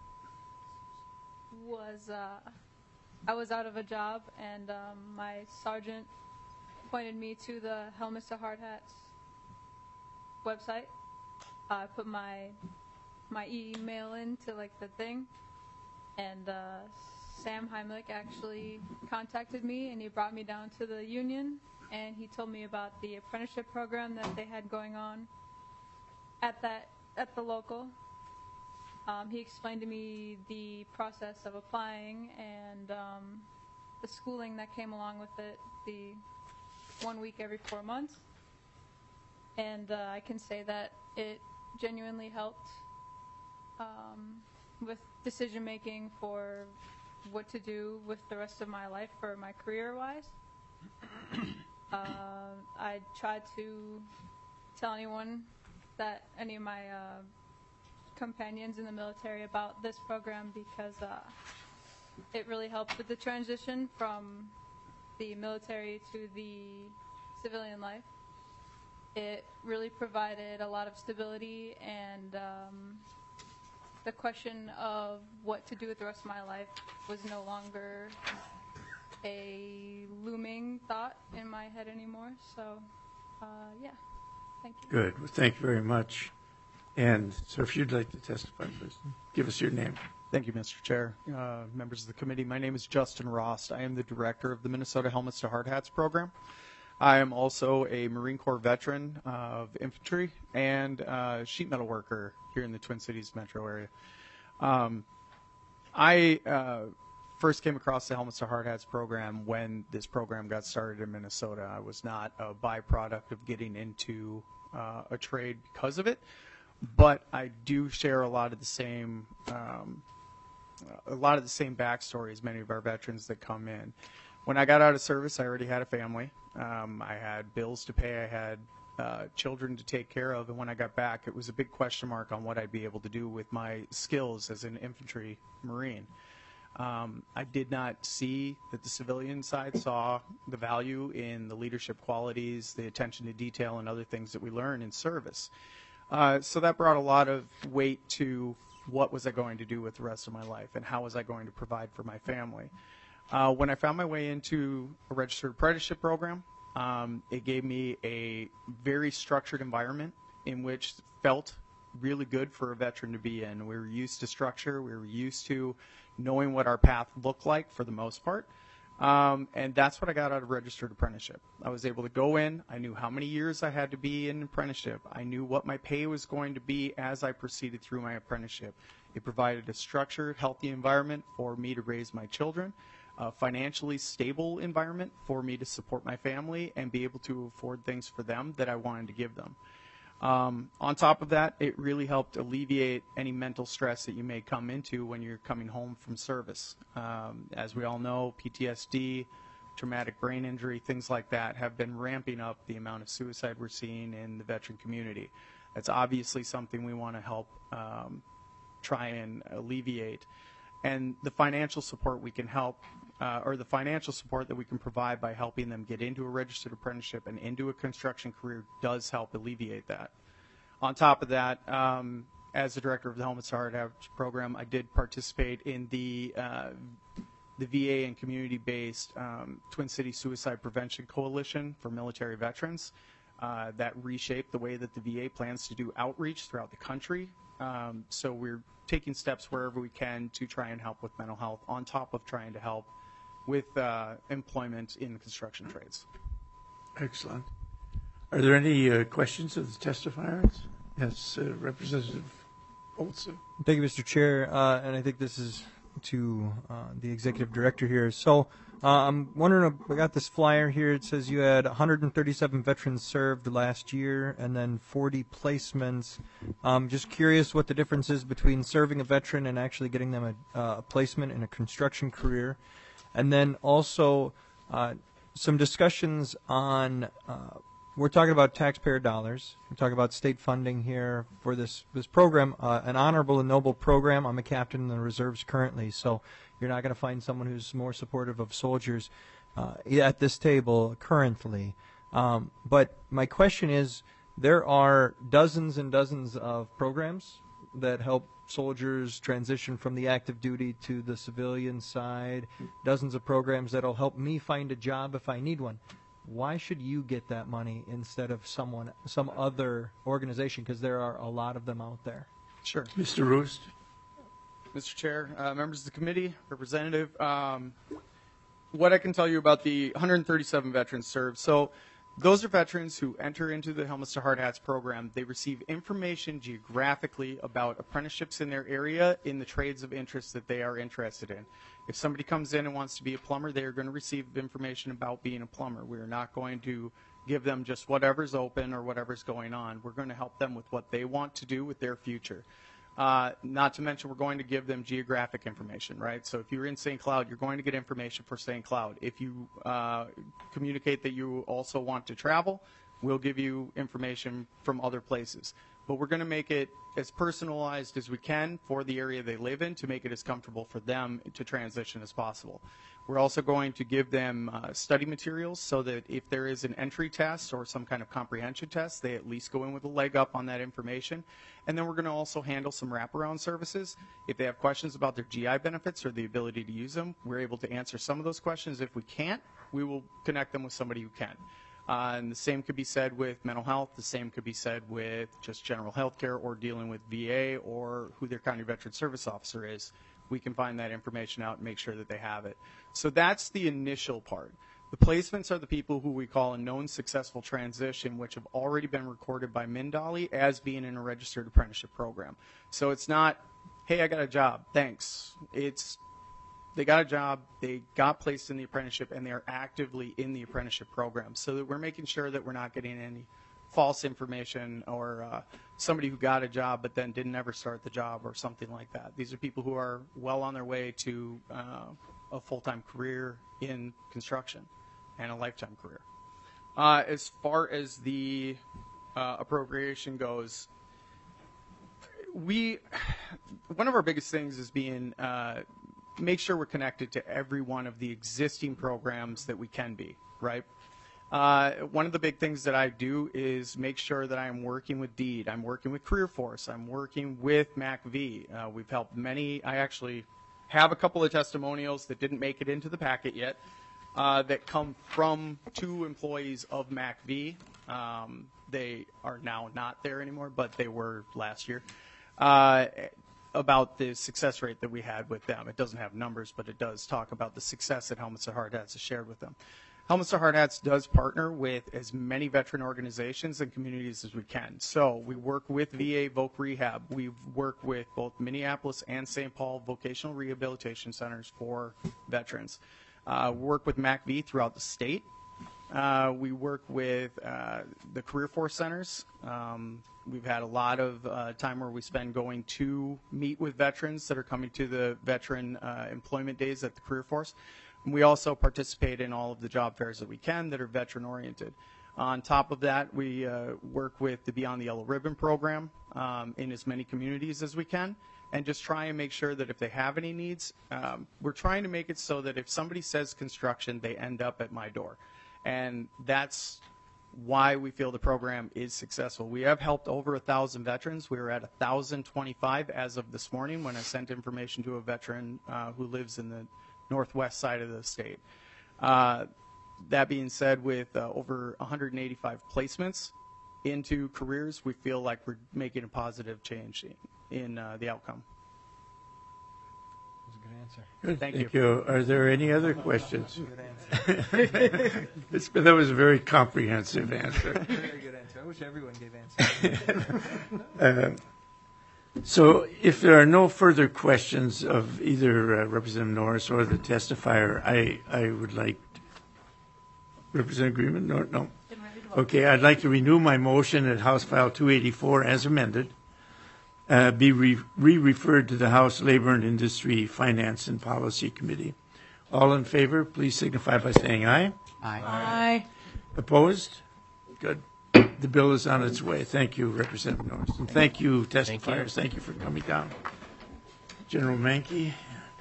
was uh, I was out of a job, and um, my sergeant pointed me to the Helmets to Hard Hats website. I put my my email into like the thing, and uh, Sam Heimlich actually contacted me, and he brought me down to the union, and he told me about the apprenticeship program that they had going on at that at the local. Um, he explained to me the process of applying and um, the schooling that came along with it, the one week every four months. And uh, I can say that it genuinely helped um, with decision making for what to do with the rest of my life for my career-wise. uh, I tried to tell anyone that any of my uh, companions in the military about this program because uh, it really helped with the transition from the military to the civilian life. It really provided a lot of stability, and um, the question of what to do with the rest of my life was no longer a looming thought in my head anymore. So, uh, yeah, thank you. Good. Well, thank you very much. And so if you'd like to testify, please give us your name. Thank you, Mister Chair, uh, members of the committee. My name is Justin Rost. I am the director of the Minnesota Helmets to Hard Hats program. I am also a Marine Corps veteran of infantry and uh, sheet metal worker here in the Twin Cities metro area. Um, I uh, first came across the Helmets to Hard Hats program when this program got started in Minnesota. I was not a byproduct of getting into uh, a trade because of it, but I do share a lot of the same um, a lot of the same backstory as many of our veterans that come in. When I got out of service, I already had a family. Um, I had bills to pay. I had uh, children to take care of. And when I got back, it was a big question mark on what I'd be able to do with my skills as an infantry Marine. Um, I did not see that the civilian side saw the value in the leadership qualities, the attention to detail, and other things that we learn in service. Uh, so that brought a lot of weight to what was I going to do with the rest of my life and how was I going to provide for my family. Uh, when I found my way into a registered apprenticeship program, um, it gave me a very structured environment in which felt really good for a veteran to be in. We were used to structure. We were used to knowing what our path looked like for the most part. Um, and that's what I got out of registered apprenticeship. I was able to go in. I knew how many years I had to be in apprenticeship. I knew what my pay was going to be as I proceeded through my apprenticeship. It provided a structured, healthy environment for me to raise my children, a financially stable environment for me to support my family and be able to afford things for them that I wanted to give them. Um, on top of that, it really helped alleviate any mental stress that you may come into when you're coming home from service. Um, as we all know, P T S D, traumatic brain injury, things like that have been ramping up the amount of suicide we're seeing in the veteran community. That's obviously something we want to help um, try and alleviate. And the financial support we can help, uh, or the financial support that we can provide by helping them get into a registered apprenticeship and into a construction career does help alleviate that. On top of that, um, as the director of the Helmets to Hard Hats program, I did participate in the uh, the V A and community-based um, Twin Cities Suicide Prevention Coalition for military veterans. Uh, that reshaped the way that the V A plans to do outreach throughout the country. Um, so we're taking steps wherever we can to try and help with mental health on top of trying to help with uh, employment in construction trades. Excellent. Are there any uh, questions of the testifiers? Yes, uh, Representative Olson. Thank you, Mister Chair, uh, and I think this is to uh, the executive director here. So uh, I'm wondering, I got this flyer here. It says you had one hundred thirty-seven veterans served last year and then forty placements. Um, just curious what the difference is between serving a veteran and actually getting them a, uh, a placement in a construction career. And then also uh, some discussions on, uh, we're talking about taxpayer dollars. We're talking about state funding here for this, this program, uh, an honorable and noble program. I'm a captain in the reserves currently, so you're not going to find someone who's more supportive of soldiers uh, at this table currently. Um, but my question is, there are dozens and dozens of programs that help soldiers transition from the active duty to the civilian side, dozens of programs that'll help me find a job if I need one. Why should you get that money instead of someone, some other organization? Because there are a lot of them out there. Sure. Mister Roost. Mister Chair, uh, members of the committee, representative, um, what I can tell you about the one hundred thirty-seven veterans served. So those are veterans who enter into the Helmets to Hard Hats program. They receive information geographically about apprenticeships in their area in the trades of interest that they are interested in. If somebody comes in and wants to be a plumber, they are going to receive information about being a plumber. We are not going to give them just whatever's open or whatever's going on. We're going to help them with what they want to do with their future. Uh, not to mention, we're going to give them geographic information, right? So if you're in Saint Cloud, you're going to get information for Saint Cloud. If you uh, communicate that you also want to travel, we'll give you information from other places. But we're going to make it as personalized as we can for the area they live in to make it as comfortable for them to transition as possible. We're also going to give them uh, study materials so that if there is an entry test or some kind of comprehension test, they at least go in with a leg up on that information. And then we're going to also handle some wraparound services. If they have questions about their G I benefits or the ability to use them, we're able to answer some of those questions. If we can't, we will connect them with somebody who can. Uh, and the same could be said with mental health. The same could be said with just general health care or dealing with V A or who their county veteran service officer is. We can find that information out and make sure that they have it. So that's the initial part. The placements are the people who we call a known successful transition, which have already been recorded by MnDOLI as being in a registered apprenticeship program. So it's not, hey, I got a job, thanks. It's they got a job, they got placed in the apprenticeship, and they are actively in the apprenticeship program. So that we're making sure that we're not getting any false information or uh, somebody who got a job but then didn't ever start the job or something like that. These are people who are well on their way to uh, a full-time career in construction and a lifetime career. Uh, as far as the uh, appropriation goes, we one of our biggest things is being uh, make sure we're connected to every one of the existing programs that we can be, right? Uh, one of the big things that I do is make sure that I'm working with DEED. I'm working with Career Force. I'm working with M A C V. Uh, we've helped many. I actually have a couple of testimonials that didn't make it into the packet yet uh, that come from two employees of M A C V. Um, they are now not there anymore, but they were last year. Uh, about the success rate that we had with them. It doesn't have numbers, but it does talk about the success that Helmets to Hard Hats has shared with them. Helmets to Hard Hats does partner with as many veteran organizations and communities as we can. So we work with V A Voc Rehab. We work with both Minneapolis and Saint Paul vocational rehabilitation centers for veterans. Uh, we work with M A C V throughout the state. Uh, we work with uh, the Career Force centers. Um, we've had a lot of uh, time where we spend going to meet with veterans that are coming to the veteran uh, employment days at the Career Force. And we also participate in all of the job fairs that we can that are veteran oriented. On top of that, we uh, work with the Beyond the Yellow Ribbon program um, in as many communities as we can, and just try and make sure that if they have any needs, um, we're trying to make it so that if somebody says construction, they end up at my door. And that's why we feel the program is successful. We have helped over a thousand veterans. We were at one thousand twenty-five as of this morning when I sent information to a veteran uh, who lives in the northwest side of the state. Uh, that being said, with uh, over one hundred eighty-five placements into careers, we feel like we're making a positive change in, in uh, the outcome. That was a good answer. Good, Thank thank you. you. Are there any other questions? Good answer. It's- That was a very comprehensive answer. Very good answer. I wish everyone gave answers. Uh, So if there are no further questions of either uh, Representative Norris or the testifier, I, I would like, Representative Greenman, no, no? Okay, I'd like to renew my motion at House File two eighty-four as amended, uh, be re- re-referred to the House Labor and Industry Finance and Policy Committee. All in favor, please signify by saying aye. Aye. Opposed? Good. The bill is on its way. Thank you, Representative Norris. And thank you, testifiers. Thank you for coming down. General Mankey.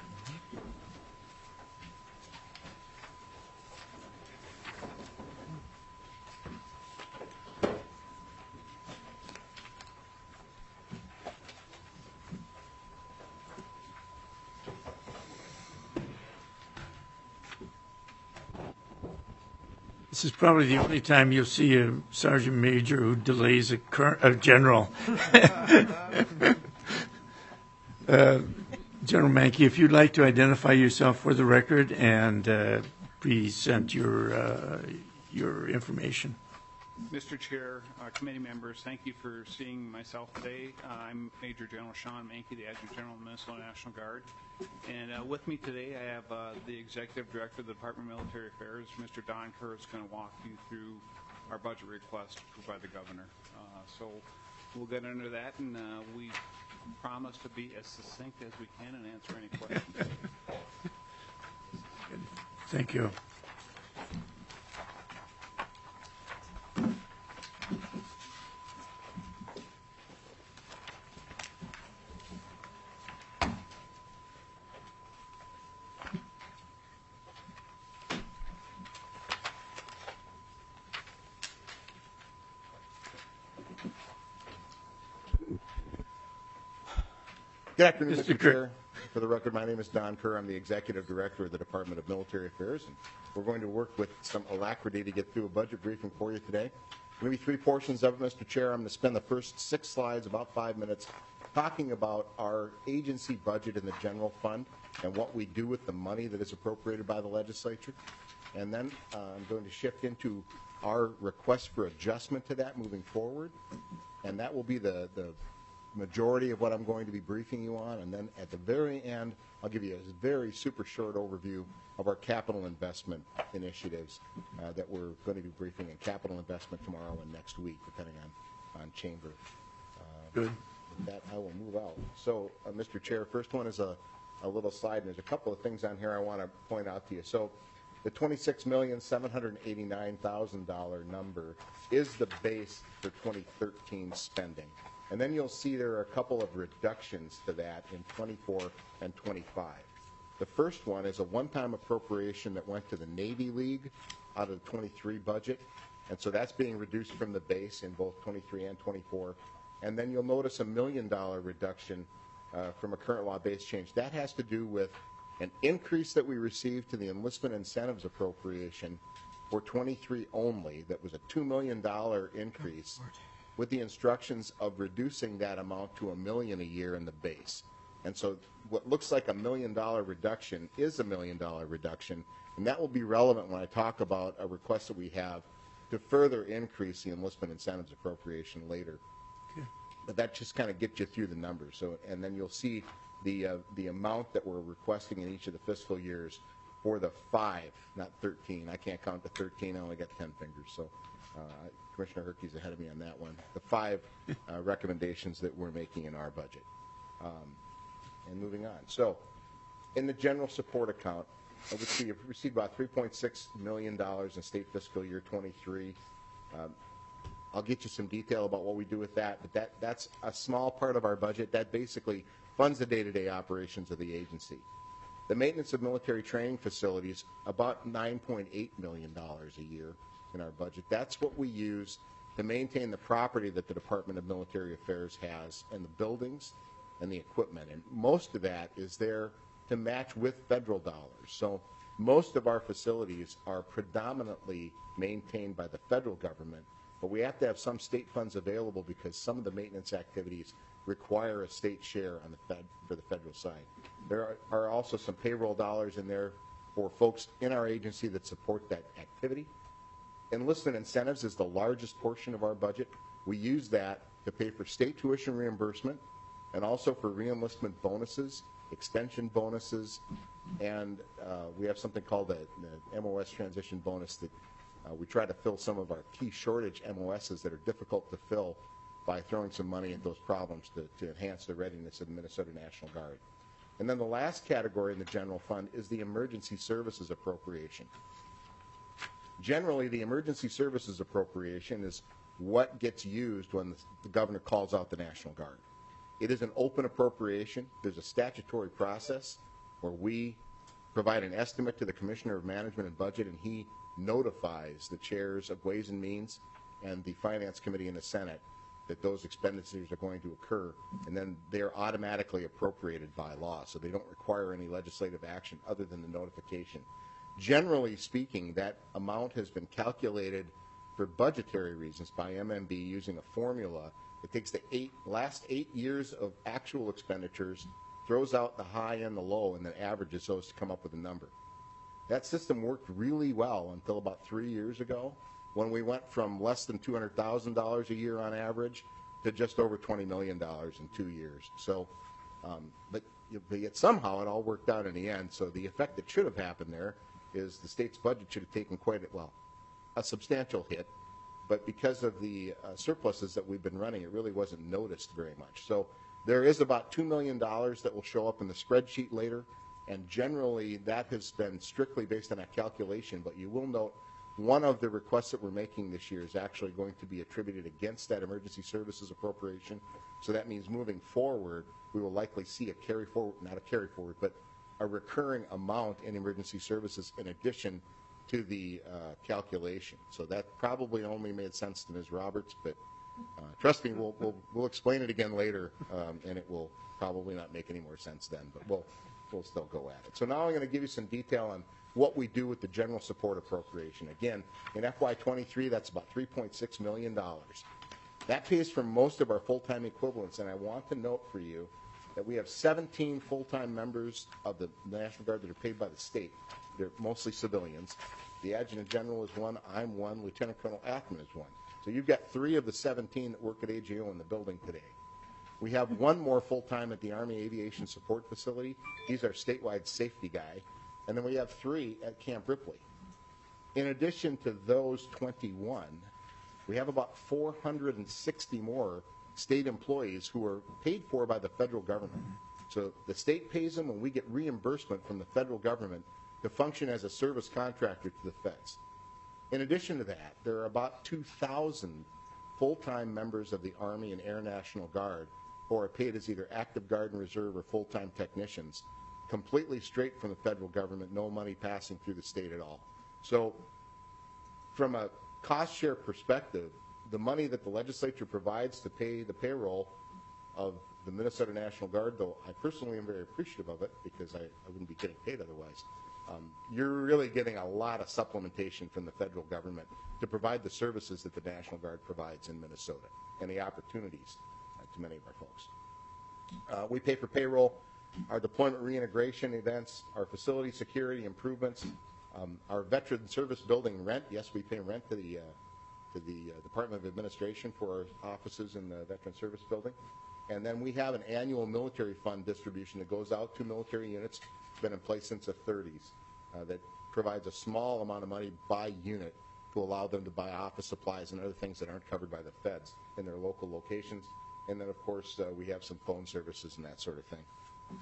This is probably the only time you'll see a sergeant major who delays a, cur- a general. uh, General Mankey, if you'd like to identify yourself for the record and uh, present your, uh, your information. Mister Chair, uh, committee members, thank you for seeing myself today. Uh, I'm Major General Sean Mankey, the Adjutant General of the Minnesota National Guard. And uh, with me today, I have uh, the Executive Director of the Department of Military Affairs, Mister Don Kerr, is going to walk you through our budget request approved by the governor. Uh, so we'll get into that, and uh, we promise to be as succinct as we can and answer any questions. Thank you. Good afternoon, Mister Mister Chair. For the record, my name is Don Kerr. I'm the Executive Director of the Department of Military Affairs, and we're going to work with some alacrity to get through a budget briefing for you today. Maybe three portions of it, Mister Chair. I'm going to spend the first six slides, about five minutes, talking about our agency budget in the general fund and what we do with the money that is appropriated by the legislature. And then uh, I'm going to shift into our request for adjustment to that moving forward, and that will be the, the majority of what I'm going to be briefing you on. And then at the very end, I'll give you a very super short overview of our capital investment initiatives uh, that we're going to be briefing in capital investment tomorrow and next week, depending on, on chamber. Uh, Good. With that, I will move out. So, uh, Mister Chair, first one is a, a little slide, and there's a couple of things on here I want to point out to you. So, the twenty-six million seven hundred eighty-nine thousand dollars number is the base for twenty thirteen spending. And then you'll see there are a couple of reductions to that in twenty-four and twenty-five. The first one is a one-time appropriation that went to the Navy League out of the twenty-three budget. And so that's being reduced from the base in both twenty-three and twenty-four. And then you'll notice a million dollar reduction uh, from a current law base change. That has to do with an increase that we received to the enlistment incentives appropriation for twenty-three only. That was a two million dollar increase, with the instructions of reducing that amount to a million a year in the base. And so what looks like a million dollar reduction is a million dollar reduction, and that will be relevant when I talk about a request that we have to further increase the enlistment incentives appropriation later. Okay. But that just kind of gets you through the numbers. So, and then you'll see the uh, the amount that we're requesting in each of the fiscal years for the five, not thirteen. I can't count to thirteen. I only got ten fingers. So uh, Commissioner Herkey's ahead of me on that one. The five uh, recommendations that we're making in our budget. Um, and moving on. So in the general support account, uh, which we have received about three point six million dollars in state fiscal year twenty-three. Um, I'll get you some detail about what we do with that, but that, that's a small part of our budget. That basically funds the day-to-day operations of the agency. The maintenance of military training facilities, about nine point eight million dollars a year in our budget. That's what we use to maintain the property that the Department of Military Affairs has, and the buildings and the equipment. And most of that is there to match with federal dollars. So most of our facilities are predominantly maintained by the federal government, but we have to have some state funds available because some of the maintenance activities require a state share on the Fed for the federal side. There are, are also some payroll dollars in there for folks in our agency that support that activity. Enlistment incentives is the largest portion of our budget. We use that to pay for state tuition reimbursement and also for reenlistment bonuses, extension bonuses, and uh, we have something called the, the M O S transition bonus that uh, we try to fill some of our key shortage M O Ss that are difficult to fill by throwing some money at those problems to, to enhance the readiness of the Minnesota National Guard. And then the last category in the general fund is the emergency services appropriation. Generally, the emergency services appropriation is what gets used when the, the governor calls out the National Guard. It is an open appropriation. There's a statutory process where we provide an estimate to the Commissioner of Management and Budget, and he notifies the chairs of Ways and Means and the Finance Committee in the Senate that those expenditures are going to occur, and then they're automatically appropriated by law, so they don't require any legislative action other than the notification. Generally speaking, that amount has been calculated for budgetary reasons by M M B using a formula that takes the eight, last eight years of actual expenditures, throws out the high and the low, and then averages those to come up with a number. That system worked really well until about three years ago, when we went from less than two hundred thousand dollars a year on average to just over twenty million dollars in two years. So, um, but, but yet somehow it all worked out in the end. So the effect that should have happened there is the state's budget should have taken quite a, well, a substantial hit. But because of the uh, surpluses that we've been running, it really wasn't noticed very much. So there is about two million dollars that will show up in the spreadsheet later. And generally, that has been strictly based on a calculation. But you will note one of the requests that we're making this year is actually going to be attributed against that emergency services appropriation. So that means moving forward, we will likely see a carry forward, not a carry forward, but a recurring amount in emergency services in addition to the uh, calculation. So that probably only made sense to Miz Roberts, but uh, trust me, we'll, we'll, we'll explain it again later, um, and it will probably not make any more sense then, but we'll, we'll still go at it. So now I'm going to give you some detail on what we do with the general support appropriation. Again, in F Y twenty-three, that's about three point six million dollars. That pays for most of our full-time equivalents, and I want to note for you that we have seventeen full-time members of the National Guard that are paid by the state. They're mostly civilians. The Adjutant General is one, I'm one, Lieutenant Colonel Ackman is one. So you've got three of the seventeen that work at A G O in the building today. We have one more full-time at the Army Aviation Support Facility. He's our statewide safety guy. And then we have three at Camp Ripley. In addition to those twenty-one, we have about four hundred sixty more state employees who are paid for by the federal government. So the state pays them, and we get reimbursement from the federal government to function as a service contractor to the feds. In addition to that, there are about two thousand full-time members of the Army and Air National Guard who are paid as either active guard and reserve or full-time technicians, completely straight from the federal government, no money passing through the state at all. So from a cost share perspective, the money that the legislature provides to pay the payroll of the Minnesota National Guard, though I personally am very appreciative of it because I, I wouldn't be getting paid otherwise, um, you're really getting a lot of supplementation from the federal government to provide the services that the National Guard provides in Minnesota and the opportunities uh, to many of our folks. Uh, we pay for payroll, our deployment reintegration events, our facility security improvements, um, our veteran service building rent. Yes, we pay rent to the uh, to the uh, Department of Administration for our offices in the veteran service building. And then we have an annual military fund distribution that goes out to military units. It's been in place since the thirties. Uh, that provides a small amount of money by unit to allow them to buy office supplies and other things that aren't covered by the feds in their local locations. And then, of course, uh, we have some phone services and that sort of thing.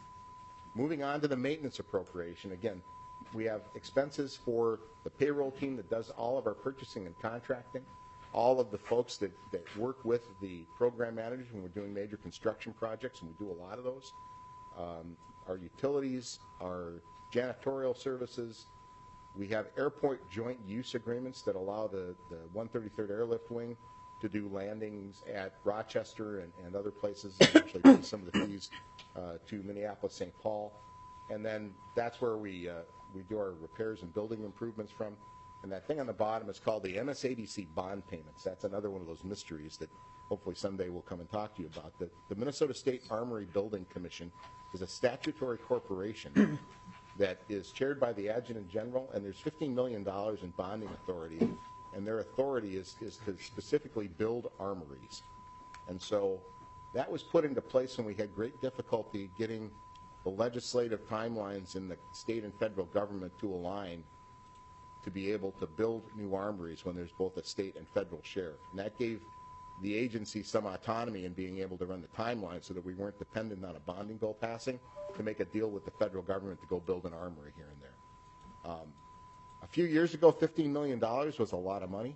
Moving on to the maintenance appropriation. Again, we have expenses for the payroll team that does all of our purchasing and contracting, all of the folks that, that work with the program managers when we're doing major construction projects, and we do a lot of those, um, our utilities, our janitorial services. We have airport joint use agreements that allow the, the one thirty-third Airlift Wing to do landings at Rochester and, and other places, and actually pay some of the fees uh, to Minneapolis, Saint Paul. And then that's where we, uh, we do our repairs and building improvements from. And that thing on the bottom is called the M S A D C bond payments. That's another one of those mysteries that hopefully someday we'll come and talk to you about. The, the Minnesota State Armory Building Commission is a statutory corporation that is chaired by the Adjutant General, and there's fifteen million dollars in bonding authority, and their authority is, is to specifically build armories. And so that was put into place when we had great difficulty getting the legislative timelines in the state and federal government to align to be able to build new armories when there's both a state and federal share. And that gave the agency some autonomy in being able to run the timeline so that we weren't dependent on a bonding bill passing to make a deal with the federal government to go build an armory here and there. Um, a few years ago, fifteen million dollars was a lot of money.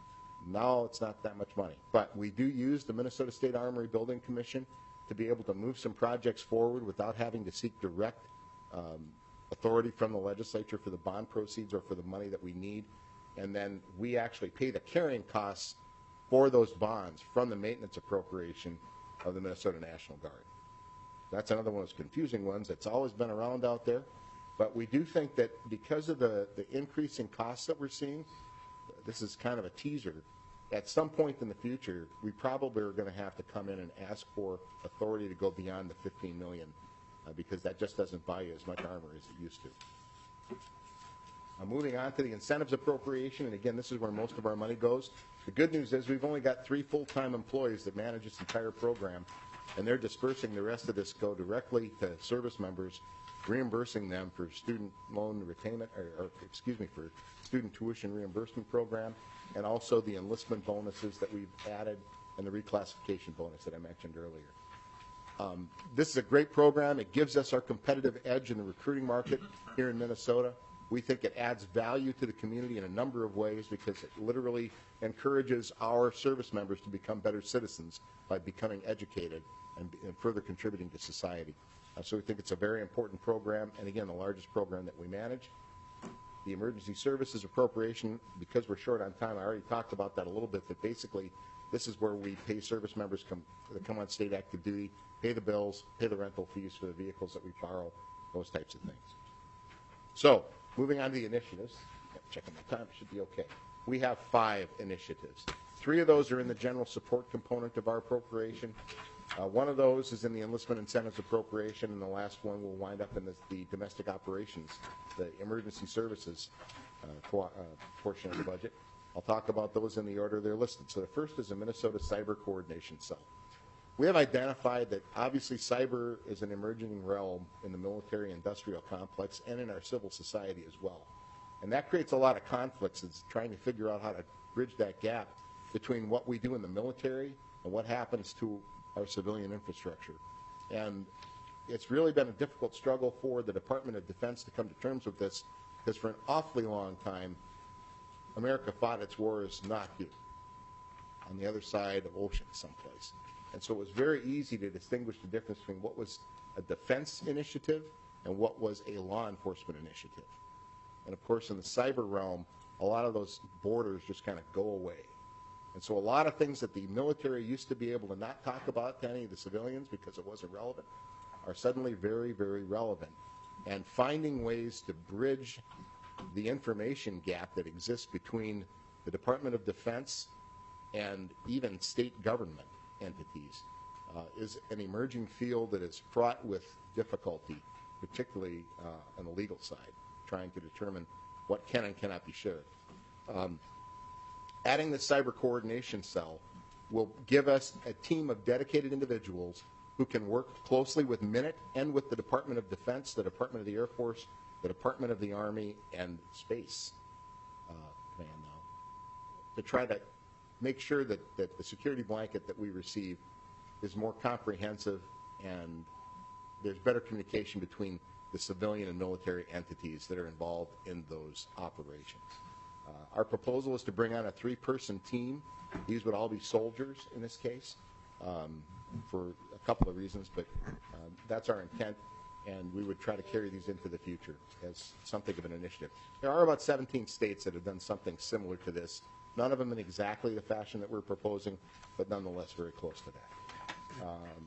Now it's not that much money. But we do use the Minnesota State Armory Building Commission to be able to move some projects forward without having to seek direct um, authority from the legislature for the bond proceeds or for the money that we need. And then we actually pay the carrying costs for those bonds from the maintenance appropriation of the Minnesota National Guard. That's another one of those confusing ones that's always been around out there. But we do think that because of the, the increase in costs that we're seeing, this is kind of a teaser, at some point in the future, we probably are going to have to come in and ask for authority to go beyond the fifteen million dollars uh, because that just doesn't buy you as much armor as it used to. Uh, moving on to the incentives appropriation, and again, this is where most of our money goes. The good news is we've only got three full-time employees that manage this entire program, and they're dispersing the rest of this go directly to service members, reimbursing them for student loan retainment, or, or excuse me, for student tuition reimbursement program, and also the enlistment bonuses that we've added and the reclassification bonus that I mentioned earlier. Um, this is a great program. It gives us our competitive edge in the recruiting market here in Minnesota. We think it adds value to the community in a number of ways because it literally encourages our service members to become better citizens by becoming educated and, and further contributing to society. Uh, so we think it's a very important program, and again, the largest program that we manage. The emergency services appropriation, because we're short on time, I already talked about that a little bit, but basically this is where we pay service members come, that come on state active duty, pay the bills, pay the rental fees for the vehicles that we borrow, those types of things. So, moving on to the initiatives. Checking my time, should be okay. We have five initiatives. Three of those are in the general support component of our appropriation. Uh, one of those is in the enlistment incentives appropriation, and the last one will wind up in the, the domestic operations, the emergency services uh, co- uh, portion of the budget. I'll talk about those in the order they're listed. So the first is the Minnesota Cyber Coordination Cell. We have identified that obviously cyber is an emerging realm in the military-industrial complex and in our civil society as well. And that creates a lot of conflicts. It's trying to figure out how to bridge that gap between what we do in the military and what happens to our civilian infrastructure. And it's really been a difficult struggle for the Department of Defense to come to terms with this, because for an awfully long time, America fought its wars not here, on the other side of ocean someplace. And so it was very easy to distinguish the difference between what was a defense initiative and what was a law enforcement initiative. And of course, in the cyber realm, a lot of those borders just kind of go away. And so a lot of things that the military used to be able to not talk about to any of the civilians because it wasn't relevant are suddenly very, very relevant. And finding ways to bridge the information gap that exists between the Department of Defense and even state government entities uh, is an emerging field that is fraught with difficulty, particularly uh, on the legal side, trying to determine what can and cannot be shared. Um, adding the Cyber Coordination Cell will give us a team of dedicated individuals who can work closely with Minute and with the Department of Defense, the Department of the Air Force, the Department of the Army, and Space uh, Command now, to try to make sure that, that the security blanket that we receive is more comprehensive and there's better communication between the civilian and military entities that are involved in those operations. Uh, our proposal is to bring on a three-person team. These would all be soldiers in this case um, for a couple of reasons, but uh, that's our intent, and we would try to carry these into the future as something of an initiative. There are about seventeen states that have done something similar to this. None of them in exactly the fashion that we're proposing, but nonetheless very close to that. Um,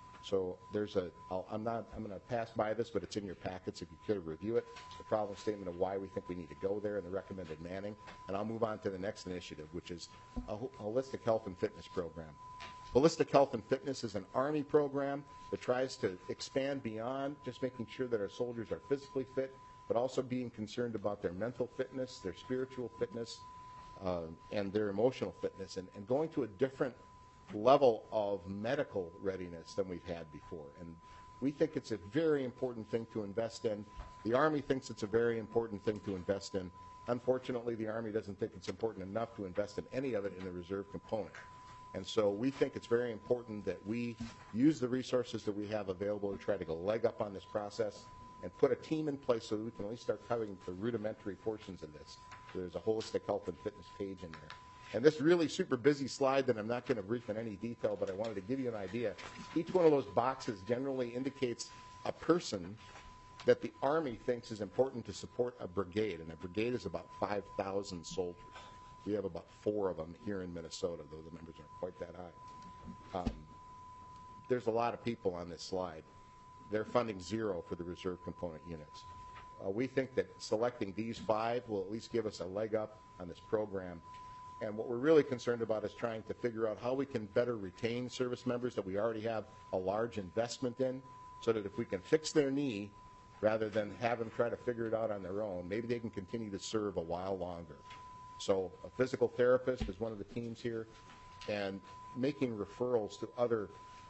so there's a, I'll, I'm not, I'm going to pass by this, but it's in your packets if you could review it, the problem statement of why we think we need to go there and the recommended manning. And I'll move on to the next initiative, which is a holistic health and fitness program. Holistic Health and Fitness is an Army program that tries to expand beyond just making sure that our soldiers are physically fit, but also being concerned about their mental fitness, their spiritual fitness, uh, and their emotional fitness, and, and going to a different level of medical readiness than we've had before. And we think it's a very important thing to invest in. The Army thinks it's a very important thing to invest in. Unfortunately, the Army doesn't think it's important enough to invest in any of it in the reserve component. And so we think it's very important that we use the resources that we have available to try to go leg up on this process and put a team in place so that we can at least start covering the rudimentary portions of this. So there's a holistic health and fitness page in there. And this really super busy slide that I'm not going to brief in any detail, but I wanted to give you an idea. Each one of those boxes generally indicates a person that the Army thinks is important to support a brigade, and a brigade is about five thousand soldiers. We have about four of them here in Minnesota, though the numbers aren't quite that high. Um, there's a lot of people on this slide. They're funding zero for the reserve component units. Uh, we think that selecting these five will at least give us a leg up on this program. And what we're really concerned about is trying to figure out how we can better retain service members that we already have a large investment in, so that if we can fix their knee rather than have them try to figure it out on their own. Maybe they can continue to serve a while longer. So a physical therapist is one of the teams here, and making referrals to other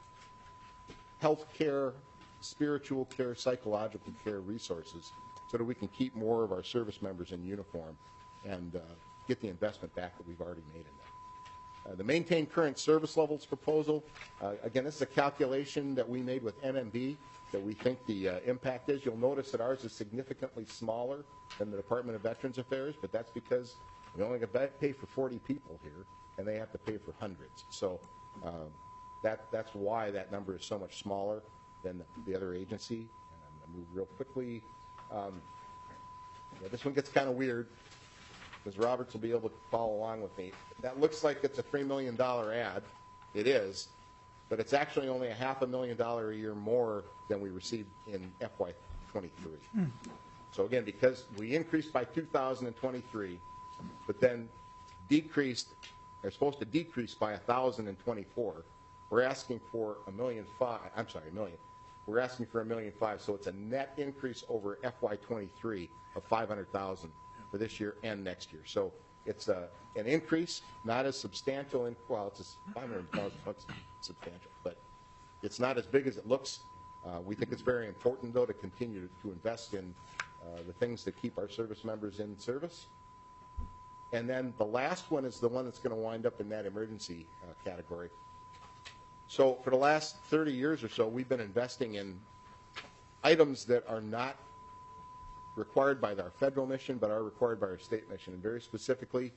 health care, spiritual care, psychological care resources so that we can keep more of our service members in uniform and uh, get the investment back that we've already made in them. Uh, the maintain current service levels proposal, uh, again, this is a calculation that we made with M M B that we think the uh, impact is. You'll notice that ours is significantly smaller than the Department of Veterans Affairs, but that's because we only pay for forty people here, and they have to pay for hundreds. So uh, that that's why that number is so much smaller than the, the other agency. And I'm going to move real quickly. Um, yeah, this one gets kind of weird, because Roberts will be able to follow along with me. That looks like it's a three million dollar ad. It is, but it's actually only a half a million dollar a year more than we received in F Y twenty-three. Hmm. So again, because we increased by two thousand twenty-three, but then decreased, they're supposed to decrease by one thousand twenty-four, we're asking for a million five, I'm sorry, a million. We're asking for a million five, so it's a net increase over F Y twenty-three of five hundred thousand for this year and next year. So it's a, an increase, not as substantial, in, well, it's a five hundred thousand bucks substantial, but it's not as big as it looks. Uh, we think it's very important, though, to continue to invest in uh, the things that keep our service members in service. And then the last one is the one that's going to wind up in that emergency uh, category. So for the last thirty years or so, we've been investing in items that are not required by our federal mission, but are required by our state mission, and very specifically,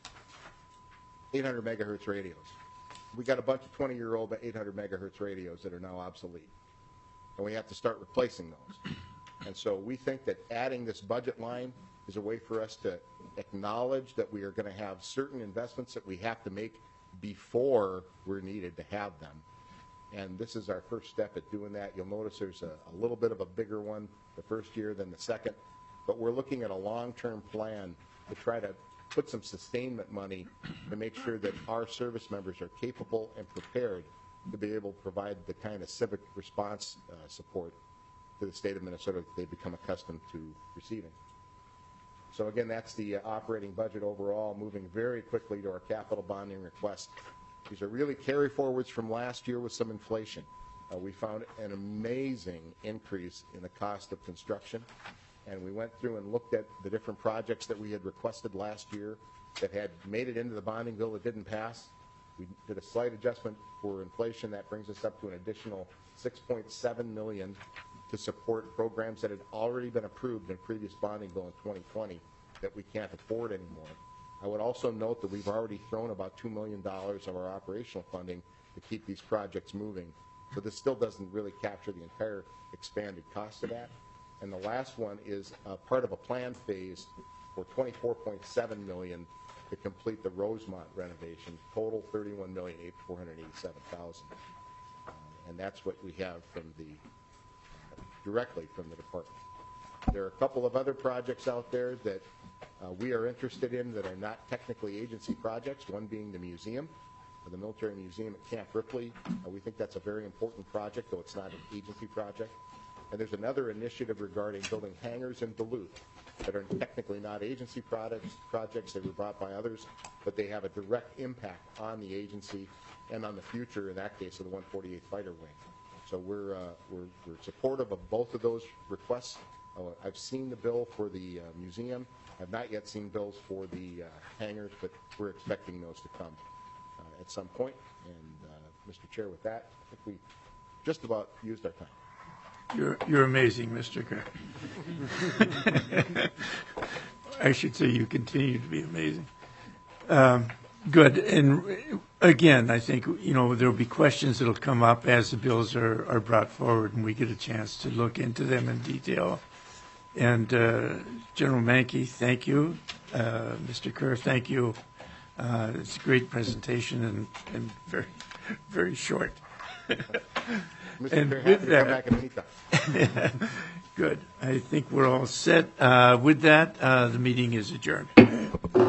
eight hundred megahertz radios. We got a bunch of twenty-year-old eight hundred megahertz radios that are now obsolete, and we have to start replacing those. And so we think that adding this budget line is a way for us to acknowledge that we are going to have certain investments that we have to make before we're needed to have them. And this is our first step at doing that. You'll notice there's a, a little bit of a bigger one the first year than the second, but we're looking at a long-term plan to try to put some sustainment money to make sure that our service members are capable and prepared to be able to provide the kind of civic response uh, support to the state of Minnesota that they've become accustomed to receiving. So again, that's the uh, operating budget overall, moving very quickly to our capital bonding request. These are really carry forwards from last year with some inflation. Uh, we found an amazing increase in the cost of construction, and we went through and looked at the different projects that we had requested last year that had made it into the bonding bill that didn't pass. We did a slight adjustment for inflation. That brings us up to an additional six point seven million dollars to support programs that had already been approved in previous bonding bill in twenty twenty that we can't afford anymore. I would also note that we've already thrown about two million dollars of our operational funding to keep these projects moving. So this still doesn't really capture the entire expanded cost of that. And the last one is uh, part of a plan phase for twenty-four point seven million dollars to complete the Rosemont renovation, total thirty-one million four hundred eighty-seven thousand dollars. Uh, and that's what we have from the uh, directly from the department. There are a couple of other projects out there that uh, we are interested in that are not technically agency projects, one being the museum, the military museum at Camp Ripley. Uh, we think that's a very important project, though it's not an agency project. And there's another initiative regarding building hangars in Duluth that are technically not agency products, projects. They were brought by others, but they have a direct impact on the agency and on the future, in that case, of the one forty-eighth Fighter Wing. So we're, uh, we're, we're supportive of both of those requests. Uh, I've seen the bill for the uh, museum. I've not yet seen bills for the uh, hangars, but we're expecting those to come uh, at some point. And uh, Mister Chair, with that, I think we just about used our time. You're, you're amazing, Mister Kerr. I should say you continue to be amazing. Um, good. And again, I think, you know, there'll be questions that'll come up as the bills are, are brought forward and we get a chance to look into them in detail. And uh, General Mankey, thank you. Uh, Mister Kerr, thank you. Uh, it's a great presentation and, and very, very short. Mister And Kerr, with happy to come back at any time. Good. I think we're all set. Uh, with that, uh, the meeting is adjourned.